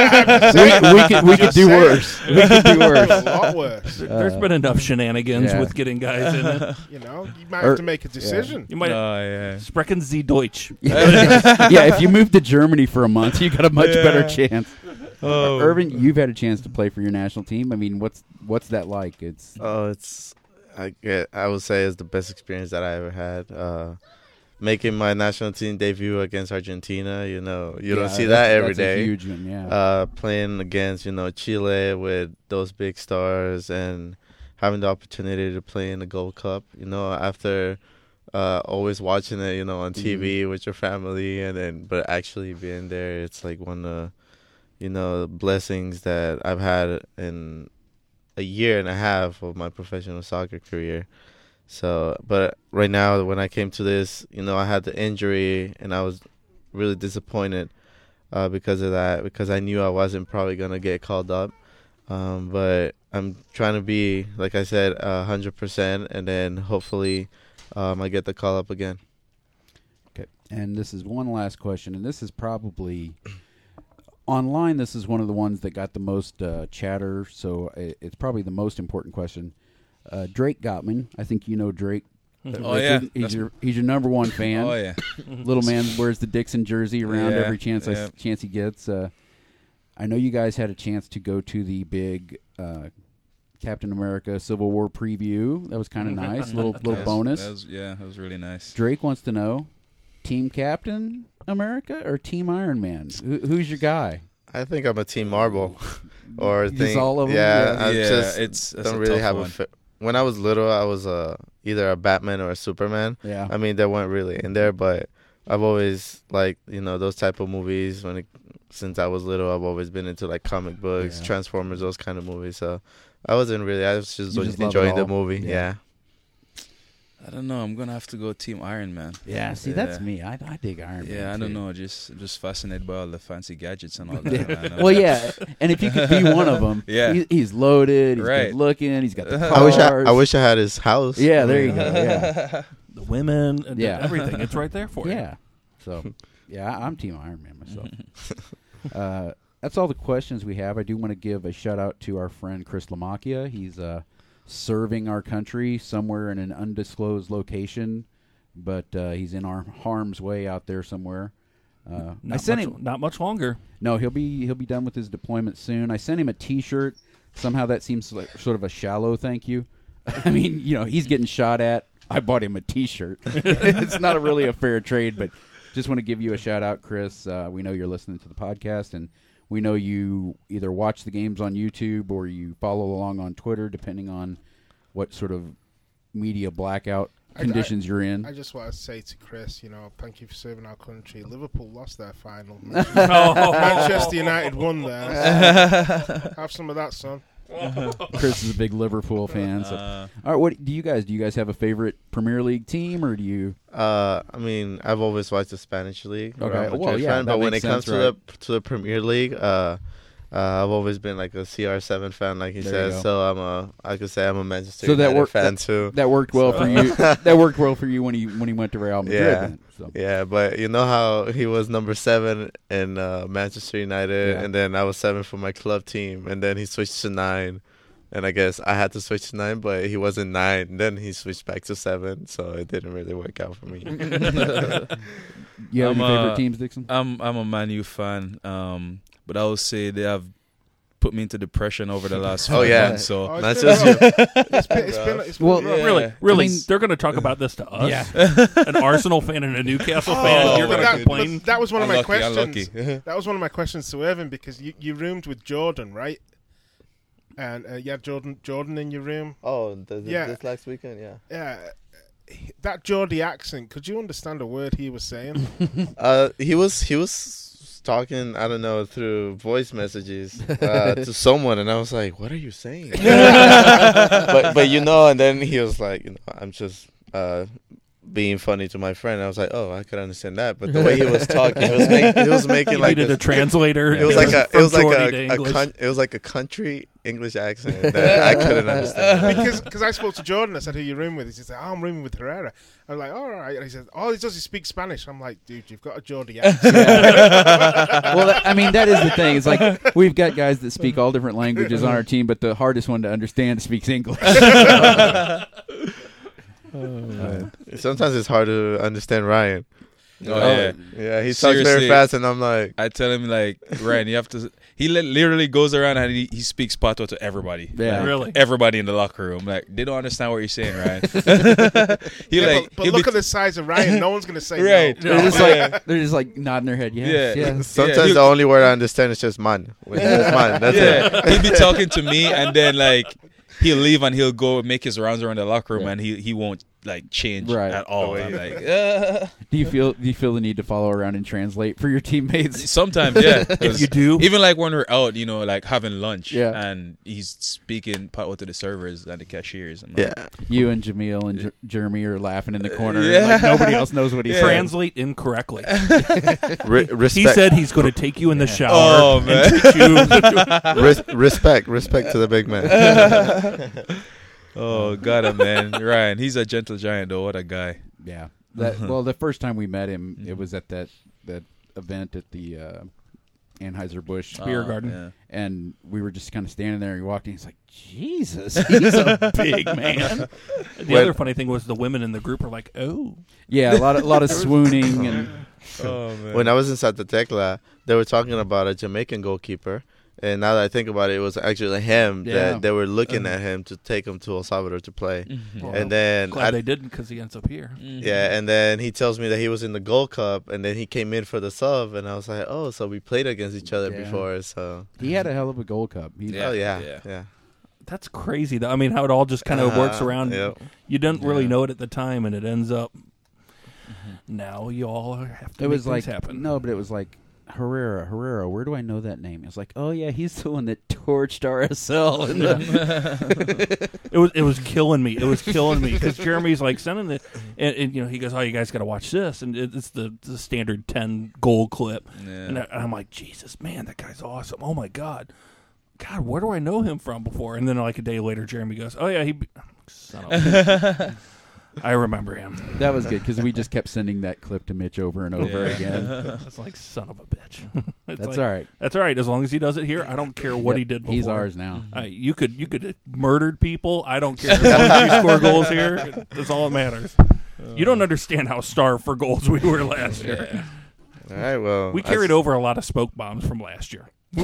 we could do worse. We could do A worse. lot worse. There's been enough shenanigans with getting guys in it. You know, you might have to make a decision. You might yeah. sprechen Sie Deutsch. Yeah, if you move to Germany for a month, you got a much better chance. Oh. Irvin, you've had a chance to play for your national team. I mean, what's that like? I would say it's the best experience that I ever had. Making my national team debut against Argentina, you know, you don't see that every that's day. A huge one, yeah. Playing against, you know, Chile with those big stars and having the opportunity to play in the Gold Cup, you know, after always watching it, you know, on TV with your family, but actually being there, it's like one of the, you know, blessings that I've had in a year and a half of my professional soccer career. So, but right now, when I came to this, you know, I had the injury, and I was really disappointed because of that, because I knew I wasn't probably going to get called up. But I'm trying to be, like I said, 100%, and then hopefully I get the call up again. Okay. And this is one last question, and this is probably online. This is one of the ones that got the most chatter, so it's probably the most important question. Drake Gottman, I think you know Drake. Oh yeah, he's your number one fan. Oh yeah, little man wears the Dixon jersey around every chance he gets. I know you guys had a chance to go to the big Captain America Civil War preview. That was kind of nice, little bonus. That was really nice. Drake wants to know, Team Captain America or Team Iron Man? Who's your guy? I think I'm a Team Marvel, or Just all of them? Yeah, it's don't really have when I was little, I was either a Batman or a Superman. Yeah. I mean, they weren't really in there, but I've always liked, those type of movies. Since I was little, I've always been into like comic books, Transformers, those kind of movies. So I was just enjoying the movie. Yeah. I don't know. I'm gonna have to go Team Iron Man. Yeah, see, that's me. I dig Iron Man. Yeah, I don't too. know. Just fascinated by all the fancy gadgets and all that. Man. Well, yeah, and if you could be one of them, he's loaded, he's good looking, he's got the cars. I wish I had his house. Yeah, there you go. Yeah, the women, and everything. It's right there for you. Yeah. So, yeah, I'm Team Iron Man myself. That's all the questions we have. I do want to give a shout out to our friend Chris Lamacchia. He's serving our country somewhere in an undisclosed location, but he's in our harm's way out there somewhere. Not much longer. No, he'll be done with his deployment soon. I sent him a T-shirt. Somehow that seems like sort of a shallow thank you. I mean, he's getting shot at. I bought him a T-shirt. It's not really a fair trade, but just want to give you a shout out, Chris. We know you're listening to the podcast, and we know you either watch the games on YouTube or you follow along on Twitter, depending on what sort of media blackout conditions you're in. I just want to say to Chris, thank you for serving our country. Liverpool lost their final. Manchester United won theirs. Have some of that, son. Chris is a big Liverpool fan. So. All right, what do you guys have a favorite Premier League team, or do you? I mean, I've always watched the Spanish league. Okay, but when it comes to the Premier League, I've always been like a CR7 fan, like he says. So I could say I'm a Manchester United fan too. That worked well for you. That worked well for you when he went to Real Madrid. Yeah, then, so. Yeah. But you know how he was number 7 in Manchester United, and then I was 7 for my club team, and then he switched to 9, and I guess I had to switch to 9, but he wasn't 9. Then he switched back to 7, so it didn't really work out for me. You have any favorite teams, Dixon? I'm a Man U fan. But I would say they have put me into depression over the last few months. So that's just really. I mean, they're going to talk about this to us. Yeah. An Arsenal fan and a Newcastle fan. You're going to complain. That was one of my questions. That was one of my questions to Irvin, because you roomed with Jordan, right? And you had Jordan in your room. Oh, this last weekend, yeah. That Geordie accent. Could you understand a word he was saying? He was talking, I don't know, through voice messages to someone, and I was like, what are you saying? but and then he was like, I'm just being funny to my friend. I was like, oh, I could understand that, but the way he was talking, he was making like a translator. It was like a country English accent that I couldn't understand. Because I spoke to Jordan, I said, who you room with? He said, I'm rooming with Herrera. I was like, all right. And he said, all he does is speak Spanish. I'm like, dude, you've got a Geordie accent. Well, I mean, that is the thing. It's like we've got guys that speak all different languages on our team, but the hardest one to understand speaks English. Sometimes it's hard to understand Ryan. Yeah, he talks very fast, and I'm like, I tell him like, Ryan, you have to. He literally goes around and he speaks Patois to everybody. Yeah, really, everybody in the locker room. Like, they don't understand what you're saying, Ryan. But look at the size of Ryan. No one's gonna say right. no. They're just like nodding their head. Yeah. Sometimes the only word I understand is just man. That's it. He'll be talking to me, and then like he'll leave and he'll go make his rounds around the locker room, and he won't like change at all. I'm like, do you feel the need to follow around and translate for your teammates? Sometimes, yeah. If you do, even like when we're out, like having lunch, Yeah. and he's speaking to the servers and the cashiers. And You and Jamil and Jeremy are laughing in the corner. Yeah. Like nobody else knows what he's saying. translate incorrectly. Respect. He said he's going to take you in the shower. Oh, man. And teach you. Respect to the big man. Oh, got him, man. Ryan, he's a gentle giant, though. What a guy. Yeah. Well, the first time we met him, it was at that event at the Anheuser-Busch Beer Garden. Yeah. and we were just kind of standing there. And he walked in. He's like, Jesus, he's a big man. The other funny thing was the women in the group were like, oh. Yeah, a lot of swooning. And Oh, man. When I was in Santa Tecla, they were talking about a Jamaican goalkeeper. And now that I think about it, it was actually him that they were looking at him to take him to El Salvador to play. Mm-hmm. Well, and then glad they didn't, because he ends up here. Mm-hmm. Yeah, and then he tells me that he was in the Gold Cup, and then he came in for the sub, and I was like, oh, so we played against each other before. So he had a hell of a Gold Cup. yeah. That's crazy, though. I mean, how it all just kind of works around. Yep. You didn't really know it at the time, and it ends up. Now you all have to It make was like things happen. no, but it was like Herrera. Where do I know that name? It's like, oh yeah, he's the one that torched RSL. In the It was killing me. It was killing me because Jeremy's like sending it, and he goes, "Oh, you guys got to watch this," and it's the standard 10 goal clip, and I'm like, Jesus, man, that guy's awesome. Oh my God, where do I know him from before? And then like a day later, Jeremy goes, "Oh yeah, son of a I remember him." That was good because we just kept sending that clip to Mitch over and over again. It's like, son of a bitch. That's all right. That's all right. As long as he does it here, I don't care what he did before. He's ours now. You could have murdered people. I don't care. As long as you score goals here, that's all that matters. You don't understand how starved for goals we were last year. All right, well, We carried over a lot of smoke bombs from last year. We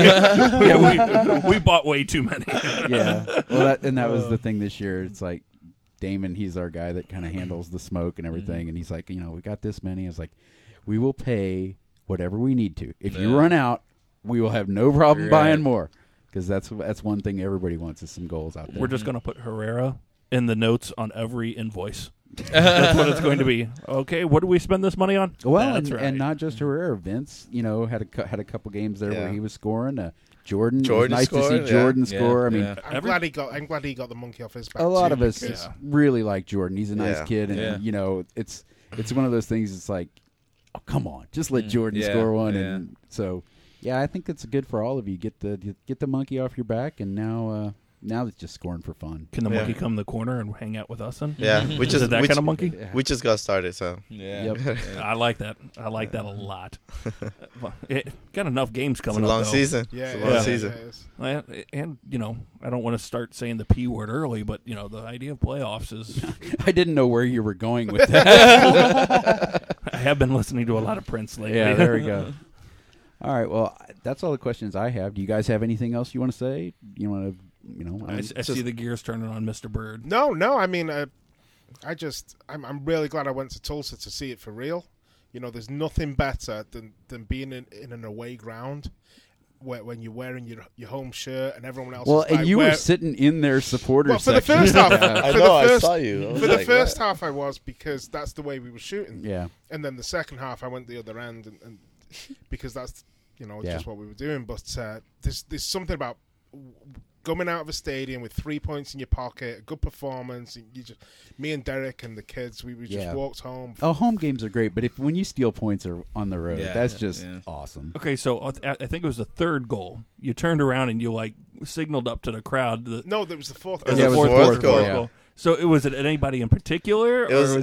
bought way too many. Yeah. Well, that was the thing this year. It's like Damon, he's our guy that kind of handles the smoke and everything, and he's like, we got this many. I was like, we will pay whatever we need to. If you run out, we will have no problem buying more, because that's one thing everybody wants is some goals out there. We're just going to put Herrera in the notes on every invoice. That's what it's going to be. Okay, what do we spend this money on? Well, That's right. and not just Herrera. Vince, had a couple games there where he was scoring. Jordan, it was nice scored, to see Jordan score. I mean, I'm glad he got the monkey off his back. a lot too, of us because- really like Jordan. He's a nice kid, and Yeah. it's one of those things. It's like, oh, come on, just let Jordan score one. And so, I think it's good for all of you. Get the monkey off your back, and now it's just scoring for fun. Can the monkey come in the corner and hang out with us then? Yeah, Is it that kind of monkey? We just got started, so Yep. I like that. I like that a lot. Got enough games it's coming a up, long though. season. Yeah, It's a long season. it is. And I don't want to start saying the P word early, but the idea of playoffs is. I didn't know where you were going with that. I have been listening to a lot of Prince lately. Yeah, there we go. All right, well, that's all the questions I have. Do you guys have anything else you want to say? You want to, I see the gears turning on Mr. Bird. No. I mean, I'm really glad I went to Tulsa to see it for real. There's nothing better than being in an away ground when you're wearing your home shirt and everyone else. Well, is and like, you were sitting in their supporters Well, for the section. first half, I for know. the first, I saw you. I was For the like, first what? half, I was because that's the way we were shooting. Yeah. And then the second half, I went the other end, and because that's Yeah. just what we were doing. But there's something about coming out of a stadium with 3 points in your pocket, a good performance. And me and Derek and the kids, we just walked home. Oh, home games are great, but when you steal points on the road, that's just Yeah. awesome. Okay, so I think it was the third goal. You turned around and you signaled up to the crowd. No, there was the fourth. It was Yeah, the it was fourth goal. Yeah. So was it anybody in particular? It was.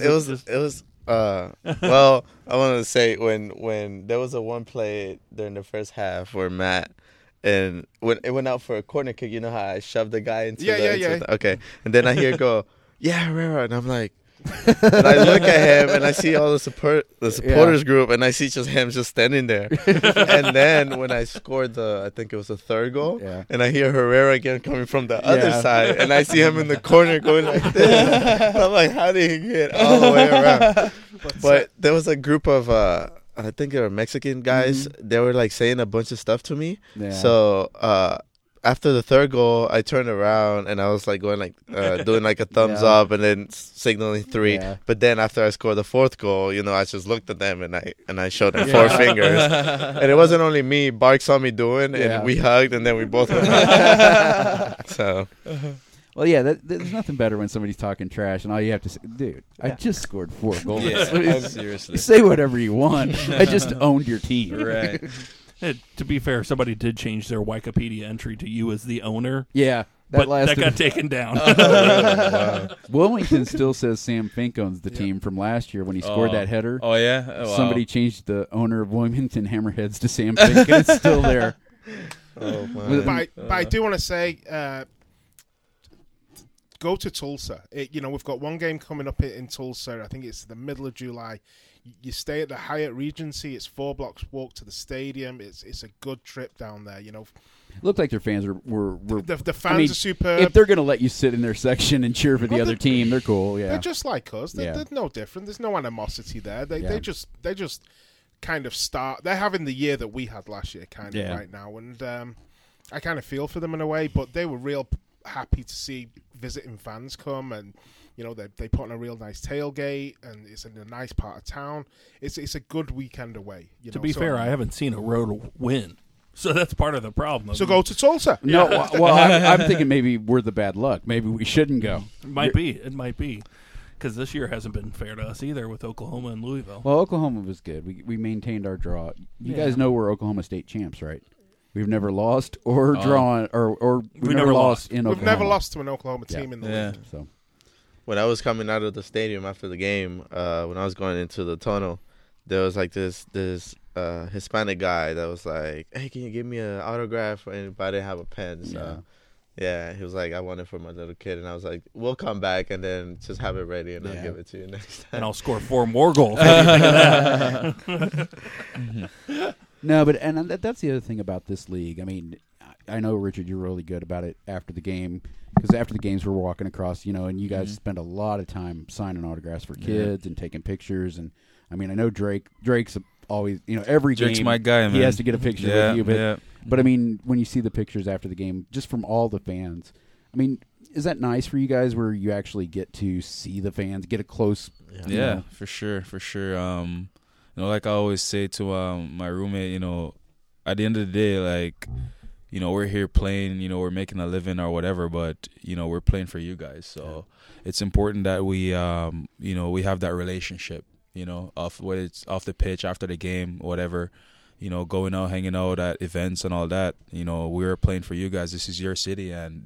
Well, I wanted to say when there was a one play during the first half where Matt. And when it went out for a corner kick, you know how I shoved the guy into the okay. And then I hear it go, yeah, Herrera, and I'm like, and I look at him and I see all the supporters group, and I see just him just standing there. And then when I scored I think it was the third goal, and I hear Herrera again coming from the other side, and I see him in the corner going like this. And I'm like, how did he get all the way around? But there was a group of I think they were Mexican guys. They were saying a bunch of stuff to me. Yeah. So after the third goal, I turned around and I was going doing a thumbs up and then signaling 3. Yeah. But then after I scored the fourth goal, I just looked at them and I showed them 4 fingers. And it wasn't only me. Bark saw me doing, and we hugged, and then we both went out. So. Well, yeah, there's nothing better when somebody's talking trash, and all you have to say, dude, I just scored 4 goals. Seriously. Say whatever you want. I just owned your team. Right. To be fair, somebody did change their Wikipedia entry to you as the owner, Yeah. but lasted. that got taken down. Wilmington still says Sam Fink owns the team from last year when he scored that header. Oh, yeah? Oh, wow. Somebody changed the owner of Wilmington Hammerheads to Sam Fink, and it's still there. Oh, man. But I do want to say, go to Tulsa. We've got one game coming up in Tulsa. I think it's the middle of July. You stay at the Hyatt Regency. It's 4 blocks walk to the stadium. It's a good trip down there. Looked like their fans were The fans are superb. If they're going to let you sit in their section and cheer for the other team, they're cool. Yeah, They're just like us. They're, Yeah. they're no different. There's no animosity there. They Yeah. just kind of start. They're having the year that we had last year, kind of Yeah. right now, and I kind of feel for them in a way. But they were real happy to see visiting fans come, and they put on a real nice tailgate, and it's in a nice part of town. It's a good weekend away. To be fair, I haven't seen a road win, so that's part of the problem. So go to Tulsa. No, well, I'm thinking maybe we're the bad luck. Maybe we shouldn't go. It might be. Because this year hasn't been fair to us either with Oklahoma and Louisville. Well, Oklahoma was good. We maintained our draw. You guys know we're Oklahoma State champs, right? We've never lost or drawn, or we've never lost in Oklahoma. We've never lost to an Oklahoma team in the league. So, when I was coming out of the stadium after the game, when I was going into the tunnel, there was like this Hispanic guy that was like, "Hey, can you give me an autograph?" And I didn't have a pen, so yeah, he was like, "I want it for my little kid," and I was like, "We'll come back and then just have it ready, and I'll give it to you next time." And I'll score 4 more goals. What do you think of that? No, but that's the other thing about this league. I mean, I know, Richard, you're really good about it after the game, because after the games we're walking across, and you guys spend a lot of time signing autographs for kids and taking pictures. And I mean, I know Drake's always, every Drake's game my guy, man. He has to get a picture with you. But I mean, when you see the pictures after the game, just from all the fans, I mean, is that nice for you guys where you actually get to see the fans, get a close? Yeah, for sure. Like I always say to my roommate, at the end of the day, like, we're here playing, we're making a living or whatever, but, we're playing for you guys. So it's important that we, we have that relationship, whether it's off the pitch, after the game, whatever, going out, hanging out at events and all that. We're playing for you guys. This is your city, and,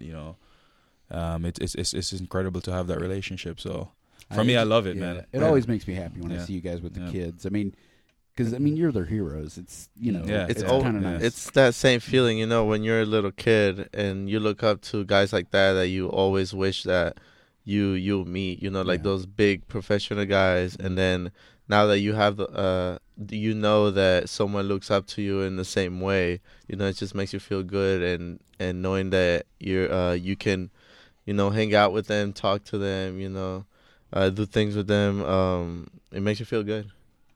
it's incredible to have that relationship. So for me, I love it, man. It always makes me happy when I see you guys with the kids. I mean, because you're their heroes. It's it's kind of nice. It's that same feeling, when you're a little kid and you look up to guys like that you always wish that you'll meet. Like those big professional guys, and then now that you have that someone looks up to you in the same way, it just makes you feel good, and knowing that you can, hang out with them, talk to them, do things with them. It makes you feel good.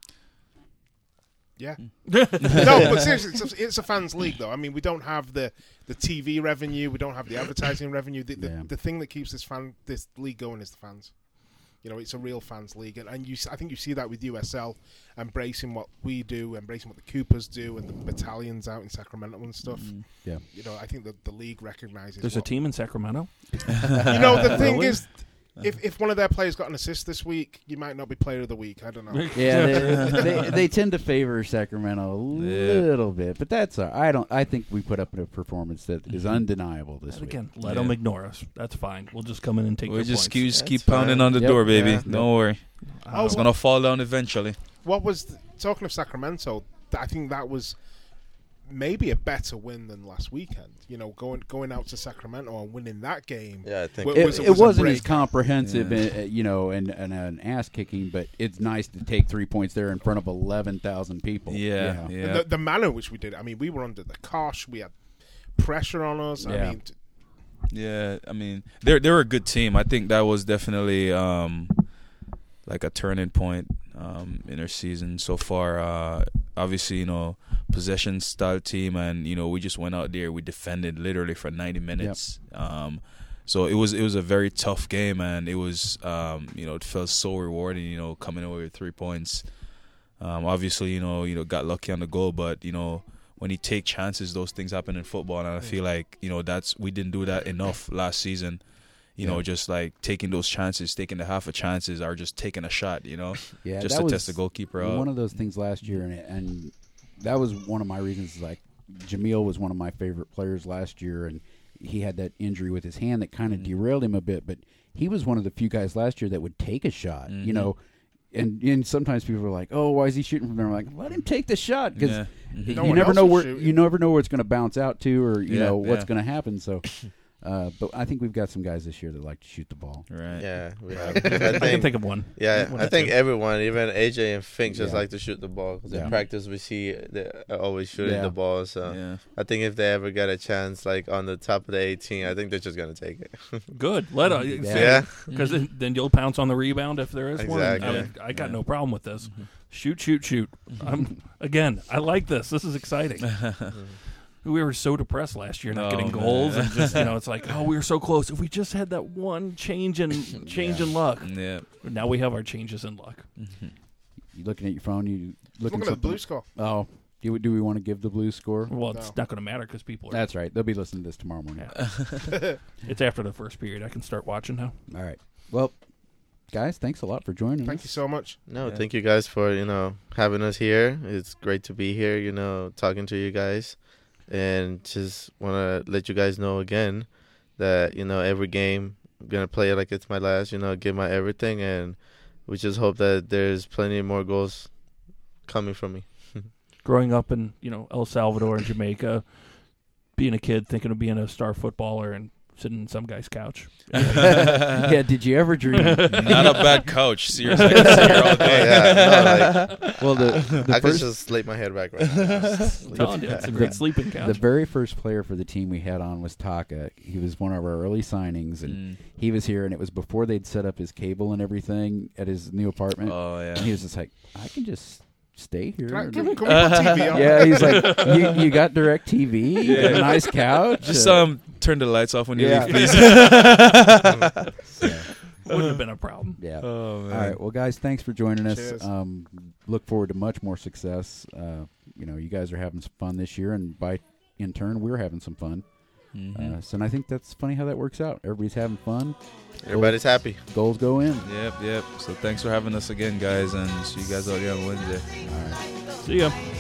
Yeah. No, but seriously, it's a fans' league, though. I mean, we don't have the TV revenue, we don't have the advertising revenue. The thing that keeps this league going is the fans. It's a real fans' league, and I think you see that with USL embracing what we do, embracing what the Coopers do, and the battalions out in Sacramento and stuff. Yeah. I think that the league recognizes. There's a team in Sacramento. The thing is, if one of their players got an assist this week, you might not be player of the week. I don't know. Yeah, they tend to favor Sacramento a little bit, but that's I think we put up a performance that is undeniable this week. Again, let them ignore us. That's fine. We'll just come in and take. We'll just points. keep pounding on the door, baby. Yeah. Don't worry. It's gonna fall down eventually. What was talking of Sacramento? I think that was maybe a better win than last weekend. Going out to Sacramento and winning that game. Yeah, I think it wasn't as comprehensive, and an ass kicking, but it's nice to take 3 points there in front of 11,000 people. Yeah. The manner in which we did it. I mean, we were under the cosh. We had pressure on us. Yeah. I mean, they're a good team. I think that was definitely like a turning point in their season so far. Obviously, possession style team, and we just went out there. We defended literally for 90 minutes. Yep. So it was a very tough game, and it was it felt so rewarding. Coming away with 3 points. Obviously, got lucky on the goal, but when you take chances, those things happen in football, and I feel like we didn't do that enough last season. Just like taking those chances, taking the half of chances, or just taking a shot, just to test the goalkeeper out. One of those things last year, and that was one of my reasons. Like, Jamil was one of my favorite players last year, and he had that injury with his hand that kind of derailed him a bit. But he was one of the few guys last year that would take a shot, And sometimes people are like, "Oh, why is he shooting from there?" I'm like, "Let him take the shot, because you never know where it's going to bounce out to, or what's going to happen." So. But I think we've got some guys this year that like to shoot the ball. Right. Yeah, we have. I can think of one. Yeah, I think everyone, even AJ and Fink, just like to shoot the ball. Because in practice, we see they're always shooting the ball. So I think if they ever get a chance, like on the top of the 18, I think they're just going to take it. Good. Let us. Because then you'll pounce on the rebound if there is one. I got no problem with this. Shoot. I like this. This is exciting. We were so depressed last year, not Oh, getting man. goals, and just it's like, oh, we were so close. If we just had that one change in luck. Yeah. Now we have our changes in luck. You looking at your phone? You looking Looking at the something- blue score. Oh, do we want to give the blue score? Well, it's No. not going to matter because people are. That's right. They'll be listening to this tomorrow morning. Yeah. It's after the first period. I can start watching now. All right. Well, guys, thanks a lot for joining Thank us. you so much. No, Yeah. thank you guys for, having us here. It's great to be here, talking to you guys. And just want to let you guys know again that, every game I'm going to play it like it's my last, give my everything. And we just hope that there's plenty more goals coming from me. Growing up in El Salvador and Jamaica, being a kid thinking of being a star footballer and sitting in some guy's couch. Yeah, did you ever dream? Not a bad couch. Seriously, I can sit here all day. Well, the I could first, just lay my head back right now. I'm telling you, it's a great sleeping couch. the very first player for the team we had on was Taka. He was one of our early signings, and he was here, and it was before they'd set up his cable and everything at his new apartment. Oh, And yeah. he was just like, I can just stay here. Can we put TV on? Yeah, he's like, you got direct TV, you got a nice couch. Just turn the lights off when you Yeah. leave, please. Wouldn't have been a problem. Yeah. Oh, man. All right. Well, guys, thanks for joining us. Cheers. Look forward to much more success. You guys are having some fun this year, and in turn, we're having some fun. And I think that's funny how that works out. Everybody's having fun. Everybody's happy. Goals go in. Yep. So thanks for having us again, guys, and see you guys out here on Wednesday. All right. See ya.